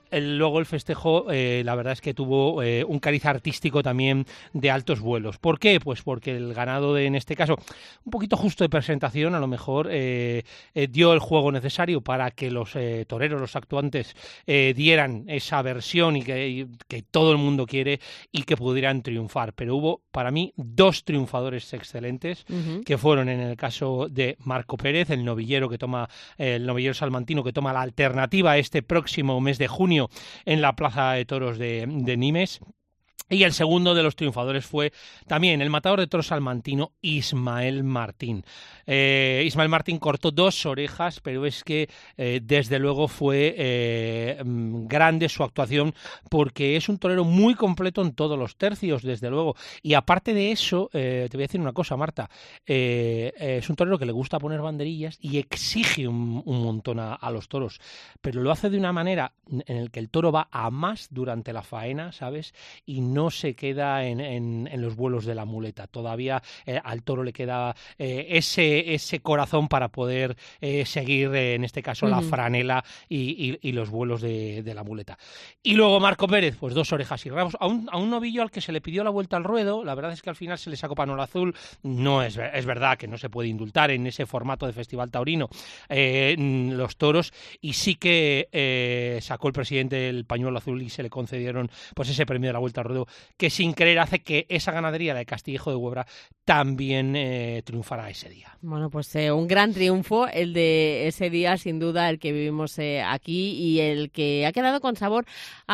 el, luego el festejo, eh, la verdad es que tuvo eh, un cariz artístico también de altos vuelos. ¿Por qué? Pues porque el ganado, de, en este caso, un poquito justo de presentación, a lo mejor eh, eh, dio el juego necesario para que los eh, toreros, los actuantes, eh, dieran esa versión y que, y que todo el mundo quiere y que pudieran triunfar. Pero hubo, para mí, dos triunfadores excelentes, uh-huh. que fueron en el caso de Marco Pérez, el novillero que toma eh, el novillero salmantino que toma la alternativa este próximo mes de junio en la Plaza de Toros de, de Nimes. Y el segundo de los triunfadores fue también el matador de toros salmantino, Ismael Martín. Eh, Ismael Martín cortó dos orejas, pero es que eh, desde luego fue eh, grande su actuación, porque es un torero muy completo en todos los tercios, desde luego. Y aparte de eso, eh, te voy a decir una cosa, Marta, eh, eh, es un torero que le gusta poner banderillas y exige un, un montón a, a los toros, pero lo hace de una manera en la que el toro va a más durante la faena, ¿sabes? Y no se queda en, en, en los vuelos de la muleta. Todavía eh, al toro le queda eh, ese, ese corazón para poder eh, seguir, eh, en este caso, uh-huh. la franela y, y, y los vuelos de, de la muleta. Y luego Marco Pérez, pues dos orejas y rabos. A un, a un novillo al que se le pidió la vuelta al ruedo, la verdad es que al final se le sacó panola azul. No es, es verdad que no se puede indultar en ese formato de festival taurino eh, los toros, y sí que eh, sacó el presidente el pañuelo azul y se le concedieron pues ese premio de la vuelta al ruedo, que sin querer hace que esa ganadería, la de Castillejo de Huebra, también eh, triunfará ese día. Bueno, pues eh, un gran triunfo el de ese día, sin duda, el que vivimos eh, aquí, y el que ha quedado con sabor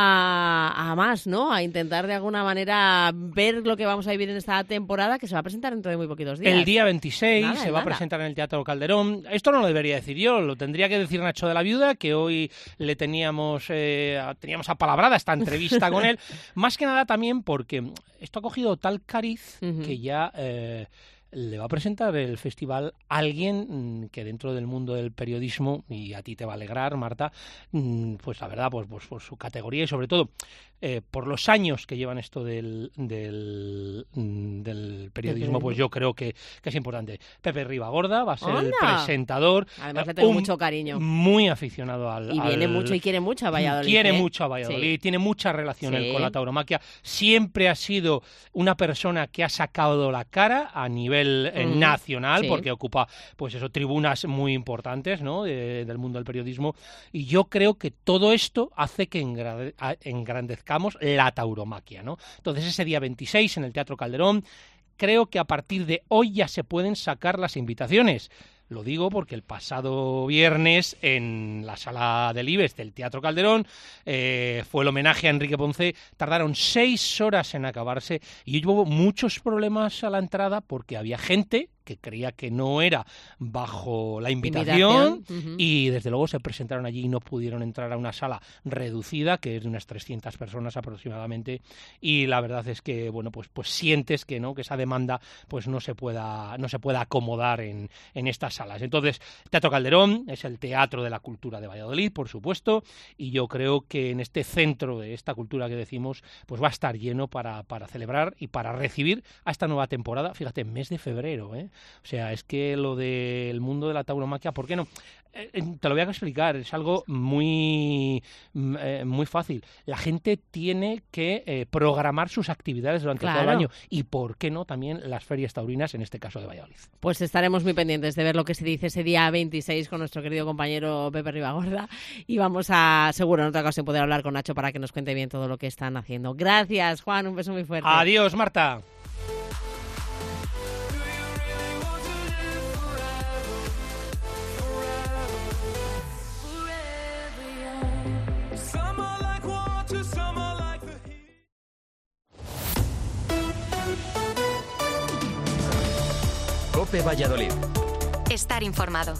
a, a más, ¿no? A intentar de alguna manera ver lo que vamos a vivir en esta temporada, que se va a presentar dentro de muy poquitos días. El día veintiséis nada, se va nada. a presentar en el Teatro Calderón. Esto no lo debería decir yo, lo tendría que decir Nacho de la Viuda, que hoy le teníamos, eh, teníamos apalabrada esta entrevista con él. Más que nada también porque esto ha cogido tal cariz uh-huh. que ya eh, le va a presentar el festival alguien que dentro del mundo del periodismo, y a ti te va a alegrar, Marta, pues la verdad, pues, pues por su categoría y sobre todo eh, por los años que llevan esto del, del, del periodismo, pues yo creo que, que es importante. Pepe Ribagorda va a ser ¡Onda! El presentador. Además le tengo un, mucho cariño. Muy aficionado al... Y viene al, mucho y quiere mucho a Valladolid. Quiere ¿eh? mucho a Valladolid, sí. Tiene mucha relación sí. él con la tauromaquia. Siempre ha sido una persona que ha sacado la cara a nivel mm. nacional, sí. porque ocupa pues eso, tribunas muy importantes, ¿no? de, del mundo del periodismo. Y yo creo que todo esto hace que engrande, engrandezcamos la tauromaquia, ¿no? Entonces ese día veintiséis en el Teatro Calderón, creo que a partir de hoy ya se pueden sacar las invitaciones. Lo digo porque el pasado viernes en la sala del IBEX del Teatro Calderón eh, fue el homenaje a Enrique Ponce. Tardaron seis horas en acabarse y hubo muchos problemas a la entrada porque había gente que creía que no era bajo la invitación, invitación. Uh-huh. y desde luego se presentaron allí y no pudieron entrar a una sala reducida que es de unas trescientas personas aproximadamente, y la verdad es que bueno pues pues sientes que no que esa demanda pues no se pueda no se pueda acomodar en, en estas salas. Entonces Teatro Calderón es el teatro de la cultura de Valladolid, por supuesto, y yo creo que en este centro de esta cultura que decimos pues va a estar lleno para, para celebrar y para recibir a esta nueva temporada. Fíjate, mes de febrero, ¿eh? O sea, es que lo del mundo de la tauromaquia, ¿por qué no? Eh, te lo voy a explicar, es algo muy, eh, muy fácil. La gente tiene que eh, programar sus actividades durante claro. todo el año, y ¿por qué no también las ferias taurinas, en este caso de Valladolid? Pues estaremos muy pendientes de ver lo que se dice ese día veintiséis con nuestro querido compañero Pepe Ribagorda, y vamos a, seguro, en otra ocasión poder hablar con Nacho para que nos cuente bien todo lo que están haciendo. Gracias, Juan, un beso muy fuerte. Adiós, Marta. COPE Valladolid. Estar informado.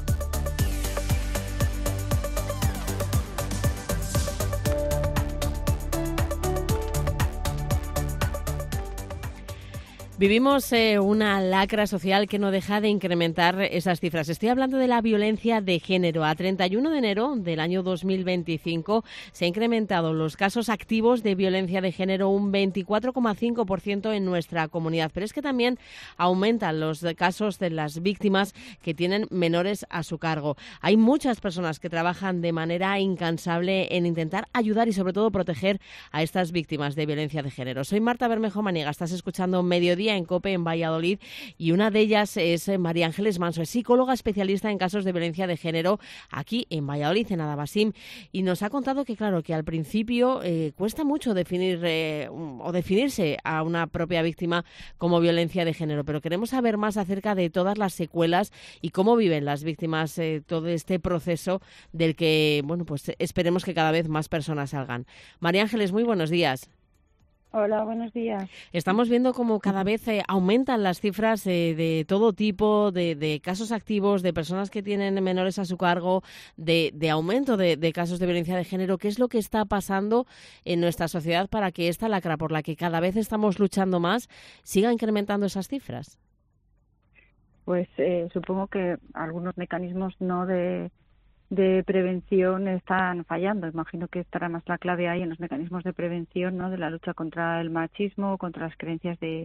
Vivimos eh, una lacra social que no deja de incrementar esas cifras. Estoy hablando de la violencia de género. A treinta y uno de enero del año dos mil veinticinco se han incrementado los casos activos de violencia de género un veinticuatro coma cinco por ciento en nuestra comunidad. Pero es que también aumentan los casos de las víctimas que tienen menores a su cargo. Hay muchas personas que trabajan de manera incansable en intentar ayudar y sobre todo proteger a estas víctimas de violencia de género. Soy Marta Bermejo Maniega, estás escuchando Mediodía en COPE en Valladolid y una de ellas es María Ángeles Manso, es psicóloga especialista en casos de violencia de género aquí en Valladolid, en Adabasim, y nos ha contado que claro, que al principio eh, cuesta mucho definir eh, o definirse a una propia víctima como violencia de género, pero queremos saber más acerca de todas las secuelas y cómo viven las víctimas eh, todo este proceso del que, bueno, pues esperemos que cada vez más personas salgan. María Ángeles, muy buenos días. Hola, buenos días. Estamos viendo cómo cada vez eh, aumentan las cifras eh, de todo tipo, de, de casos activos, de personas que tienen menores a su cargo, de, de aumento de, de casos de violencia de género. ¿Qué es lo que está pasando en nuestra sociedad para que esta lacra por la que cada vez estamos luchando más siga incrementando esas cifras? Pues eh, supongo que algunos mecanismos no de... de prevención están fallando. Imagino que estará más la clave ahí en los mecanismos de prevención, ¿no? De la lucha contra el machismo, contra las creencias de,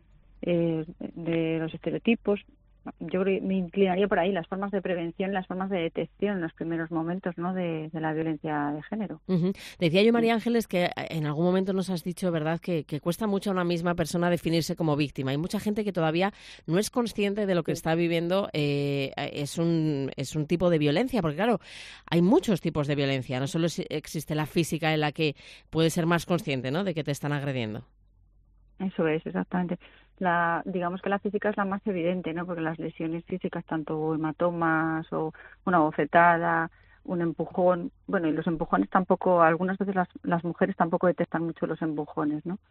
eh, de los estereotipos. Yo creo que me inclinaría por ahí, las formas de prevención, las formas de detección en los primeros momentos, ¿no? de, de la violencia de género. Uh-huh. Decía yo, María Ángeles, que en algún momento nos has dicho, ¿verdad?, que, que cuesta mucho a una misma persona definirse como víctima. Hay mucha gente que todavía no es consciente de lo que está viviendo. Eh, es, un, es un tipo de violencia, porque claro, hay muchos tipos de violencia. No solo existe la física en la que puedes ser más consciente, ¿no?, de que te están agrediendo. Eso es, exactamente. La, digamos que la física es la más evidente, ¿no? Porque las lesiones físicas, tanto hematomas o una bofetada, un empujón, bueno, y los empujones tampoco, algunas veces las, las mujeres tampoco detectan mucho los empujones, ¿no?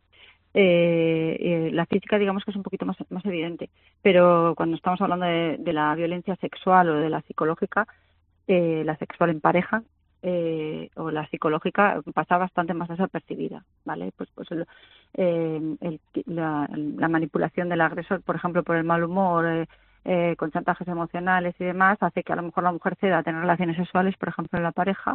Eh, eh, la física, digamos que es un poquito más, más evidente, pero cuando estamos hablando de, de la violencia sexual o de la psicológica, eh, la sexual en pareja, Eh, o la psicológica pasa bastante más desapercibida, ¿vale? Pues pues el, eh, el, la, la manipulación del agresor, por ejemplo, por el mal humor, eh, eh, con chantajes emocionales y demás, hace que a lo mejor la mujer ceda a tener relaciones sexuales, por ejemplo, en la pareja,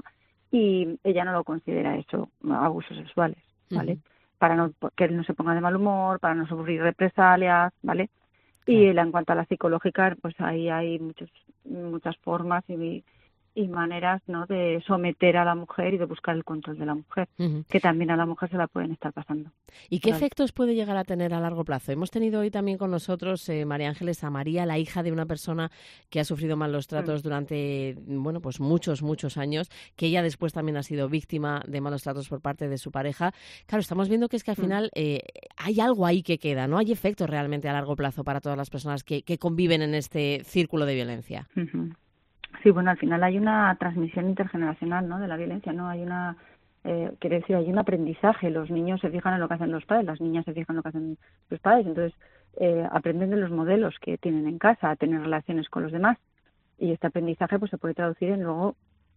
y ella no lo considera eso abusos sexuales, ¿vale? Uh-huh. Para no que él no se ponga de mal humor, para no sufrir represalias, ¿vale? Y la, en cuanto a la psicológica, pues ahí hay muchos, muchas formas y y maneras, ¿no?, de someter a la mujer y de buscar el control de la mujer, uh-huh. que también a la mujer se la pueden estar pasando. ¿Y qué claro. efectos puede llegar a tener a largo plazo? Hemos tenido hoy también con nosotros, eh, María Ángeles, a María, la hija de una persona que ha sufrido malos tratos uh-huh. durante, bueno, pues muchos, muchos años, que ella después también ha sido víctima de malos tratos por parte de su pareja. Claro, estamos viendo que es que al final eh, hay algo ahí que queda, ¿no? Hay efectos realmente a largo plazo para todas las personas que, que conviven en este círculo de violencia. Uh-huh. Sí, bueno, al final hay una transmisión intergeneracional, ¿no?, de la violencia, ¿no? Hay una, eh, quiere decir, hay un aprendizaje. Los niños se fijan en lo que hacen los padres, las niñas se fijan en lo que hacen los padres. Entonces, eh, aprenden de los modelos que tienen en casa a tener relaciones con los demás. Y este aprendizaje pues se puede traducir en luego,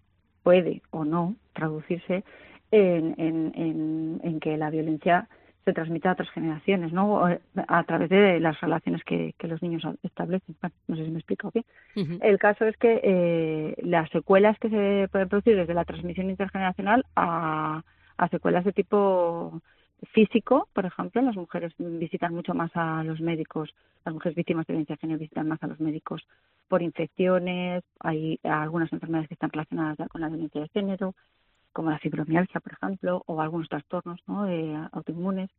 puede o no traducirse en, en, en, en que la violencia se transmite a otras generaciones, ¿no? A través de las relaciones que, que los niños establecen. Bueno, no sé si me explico bien. Uh-huh. El caso es que eh, las secuelas que se pueden producir desde la transmisión intergeneracional a, a secuelas de tipo físico, por ejemplo, las mujeres visitan mucho más a los médicos, las mujeres víctimas de violencia de género visitan más a los médicos por infecciones, hay algunas enfermedades que están relacionadas ya con la violencia de género, como la fibromialgia, por ejemplo, o algunos trastornos, ¿no?, eh, autoinmunes.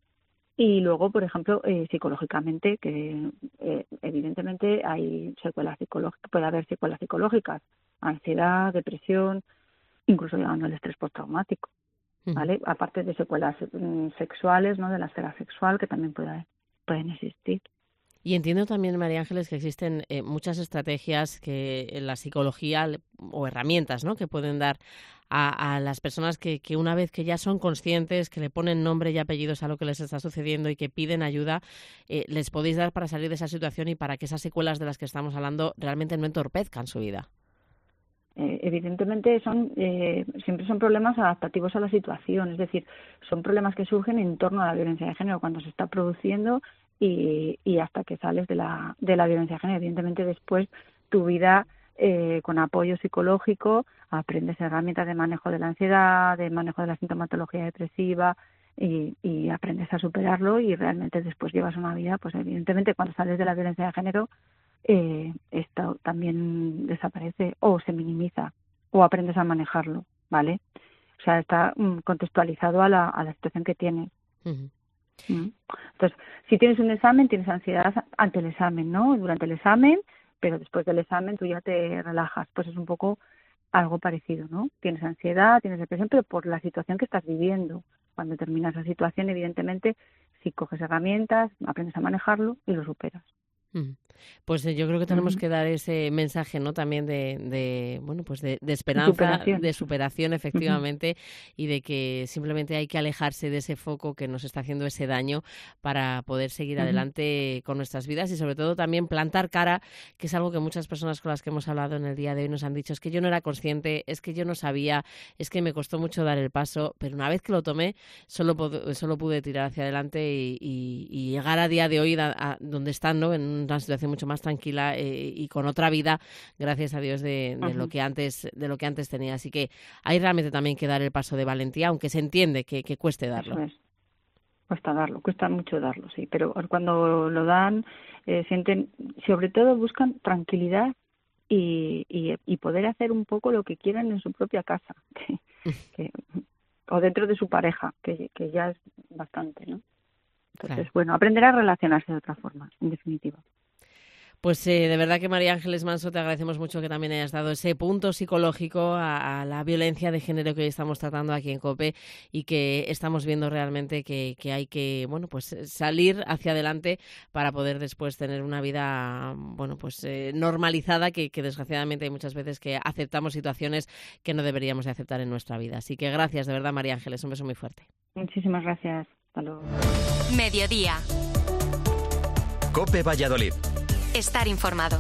Y luego, por ejemplo, eh, psicológicamente, que eh, evidentemente hay secuelas psicológicas, puede haber secuelas psicológicas, ansiedad, depresión, incluso llegando al estrés postraumático, ¿vale? Uh-huh. Aparte de secuelas mm, sexuales, ¿no?, de la esfera sexual, que también puede, pueden existir. Y entiendo también, María Ángeles, que existen eh, muchas estrategias que en la psicología o herramientas, ¿no?, que pueden dar a, a las personas que, que una vez que ya son conscientes, que le ponen nombre y apellidos a lo que les está sucediendo y que piden ayuda, eh, les podéis dar para salir de esa situación y para que esas secuelas de las que estamos hablando realmente no entorpezcan su vida. Eh, evidentemente son eh, siempre son problemas adaptativos a la situación, es decir, son problemas que surgen en torno a la violencia de género cuando se está produciendo. y, y hasta que sales de la, de la violencia de género. Evidentemente después tu vida eh, con apoyo psicológico, aprendes herramientas de manejo de la ansiedad, de manejo de la sintomatología depresiva y, y aprendes a superarlo y realmente después llevas una vida, pues evidentemente cuando sales de la violencia de género eh, esto también desaparece o se minimiza o aprendes a manejarlo, ¿vale? O sea, está mm, contextualizado a la, a la situación que tienes. Uh-huh. Entonces, si tienes un examen, tienes ansiedad ante el examen, ¿no? Durante el examen, pero después del examen tú ya te relajas. Pues es un poco algo parecido, ¿no? Tienes ansiedad, tienes depresión, pero por la situación que estás viviendo. Cuando termina esa situación, evidentemente, si coges herramientas, aprendes a manejarlo y lo superas. Pues yo creo que tenemos uh-huh. que dar ese mensaje, ¿no? También de, de bueno, pues de, de esperanza, superación. de superación, efectivamente, uh-huh. y de que simplemente hay que alejarse de ese foco que nos está haciendo ese daño para poder seguir uh-huh. adelante con nuestras vidas y sobre todo también plantar cara, que es algo que muchas personas con las que hemos hablado en el día de hoy nos han dicho, es que yo no era consciente, es que yo no sabía, es que me costó mucho dar el paso, pero una vez que lo tomé, solo, pod- solo pude tirar hacia adelante y, y, y llegar a día de hoy a, a donde están, ¿no? En una situación mucho más tranquila eh, y con otra vida, gracias a Dios, de, de uh-huh. lo que antes de lo que antes tenía. Así que hay realmente también que dar el paso de valentía, aunque se entiende que, que cueste darlo. Eso es. Cuesta darlo, cuesta mucho darlo, sí, pero cuando lo dan, eh, sienten, sobre todo buscan tranquilidad y, y, y poder hacer un poco lo que quieran en su propia casa, que, que, o dentro de su pareja, que, que ya es bastante, ¿no? Entonces, claro. bueno, aprender a relacionarse de otra forma, en definitiva. Pues eh, de verdad que María Ángeles Manso, te agradecemos mucho que también hayas dado ese punto psicológico a, a la violencia de género que hoy estamos tratando aquí en COPE y que estamos viendo realmente que, que hay que, bueno, pues salir hacia adelante para poder después tener una vida, bueno, pues eh, normalizada, que, que desgraciadamente hay muchas veces que aceptamos situaciones que no deberíamos de aceptar en nuestra vida. Así que gracias, de verdad, María Ángeles, un beso muy fuerte. Muchísimas gracias. Hasta luego. Mediodía. COPE Valladolid. Estar informado.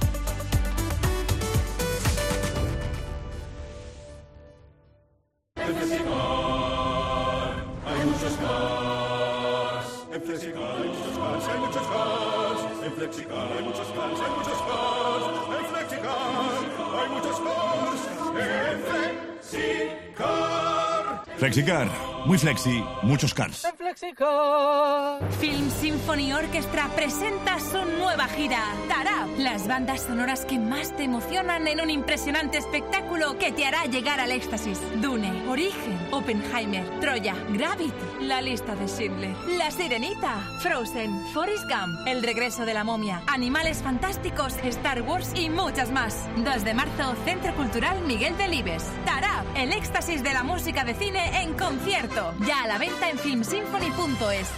En Flexicar hay muchos cars. En Flexicar hay muchos cars, hay muchos cars. En Flexicar hay muchos cars, hay muchos cars. En Flexicar hay muchos cars. En Flexicar. Flexicar, muy flexi, muchos cars. En Flexicar. Film Symphony Orchestra presenta su nueva gira, Tarab, las bandas sonoras que más te emocionan en un impresionante espectáculo que te hará llegar al éxtasis. Dune, Origen, Oppenheimer, Troya, Gravity, La lista de Schindler, La Sirenita, Frozen, Forrest Gump, El regreso de la momia, Animales fantásticos, Star Wars y muchas más. dos de marzo, Centro Cultural Miguel Delibes. Tarab, el éxtasis de la música de cine en concierto. Ya a la venta en film symphony punto es.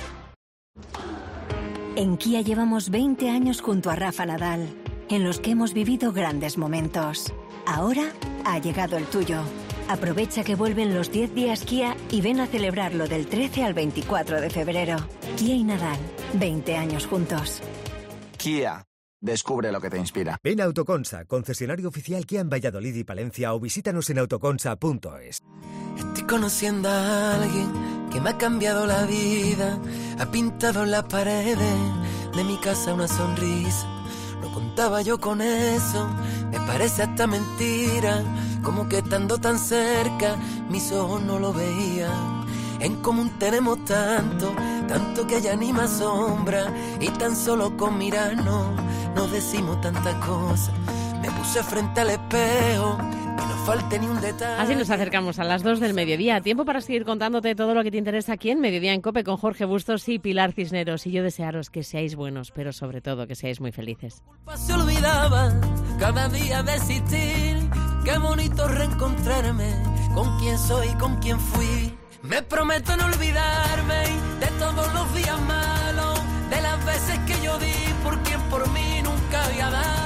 En Kia llevamos veinte años junto a Rafa Nadal, en los que hemos vivido grandes momentos. Ahora ha llegado el tuyo. Aprovecha que vuelven los diez días Kia y ven a celebrarlo del trece al veinticuatro de febrero. Kia y Nadal, veinte años juntos. Kia. Descubre lo que te inspira. Ven a Autoconsa, concesionario oficial Kia en Valladolid y Palencia, o visítanos en autoconsa punto es. Estoy conociendo a alguien que me ha cambiado la vida. Ha pintado en las paredes de mi casa una sonrisa. No contaba yo con eso, me parece hasta mentira. Como que estando tan cerca, mis ojos no lo veían. En común tenemos tanto, tanto que ya ni me asombra. Y tan solo con mirarnos nos decimos tantas cosas. Me puse frente al espejo y no falte ni un detalle. Así nos acercamos a las dos del mediodía. Tiempo para seguir contándote todo lo que te interesa aquí en Mediodía en COPE con Jorge Bustos y Pilar Cisneros. Y yo desearos que seáis buenos, pero sobre todo que seáis muy felices. Se olvidaba cada día de existir. Qué bonito reencontrarme con quien soy, con quien fui. Me prometo no olvidarme de todos los días malos, de las veces que yo di por quien por mí nunca había dado.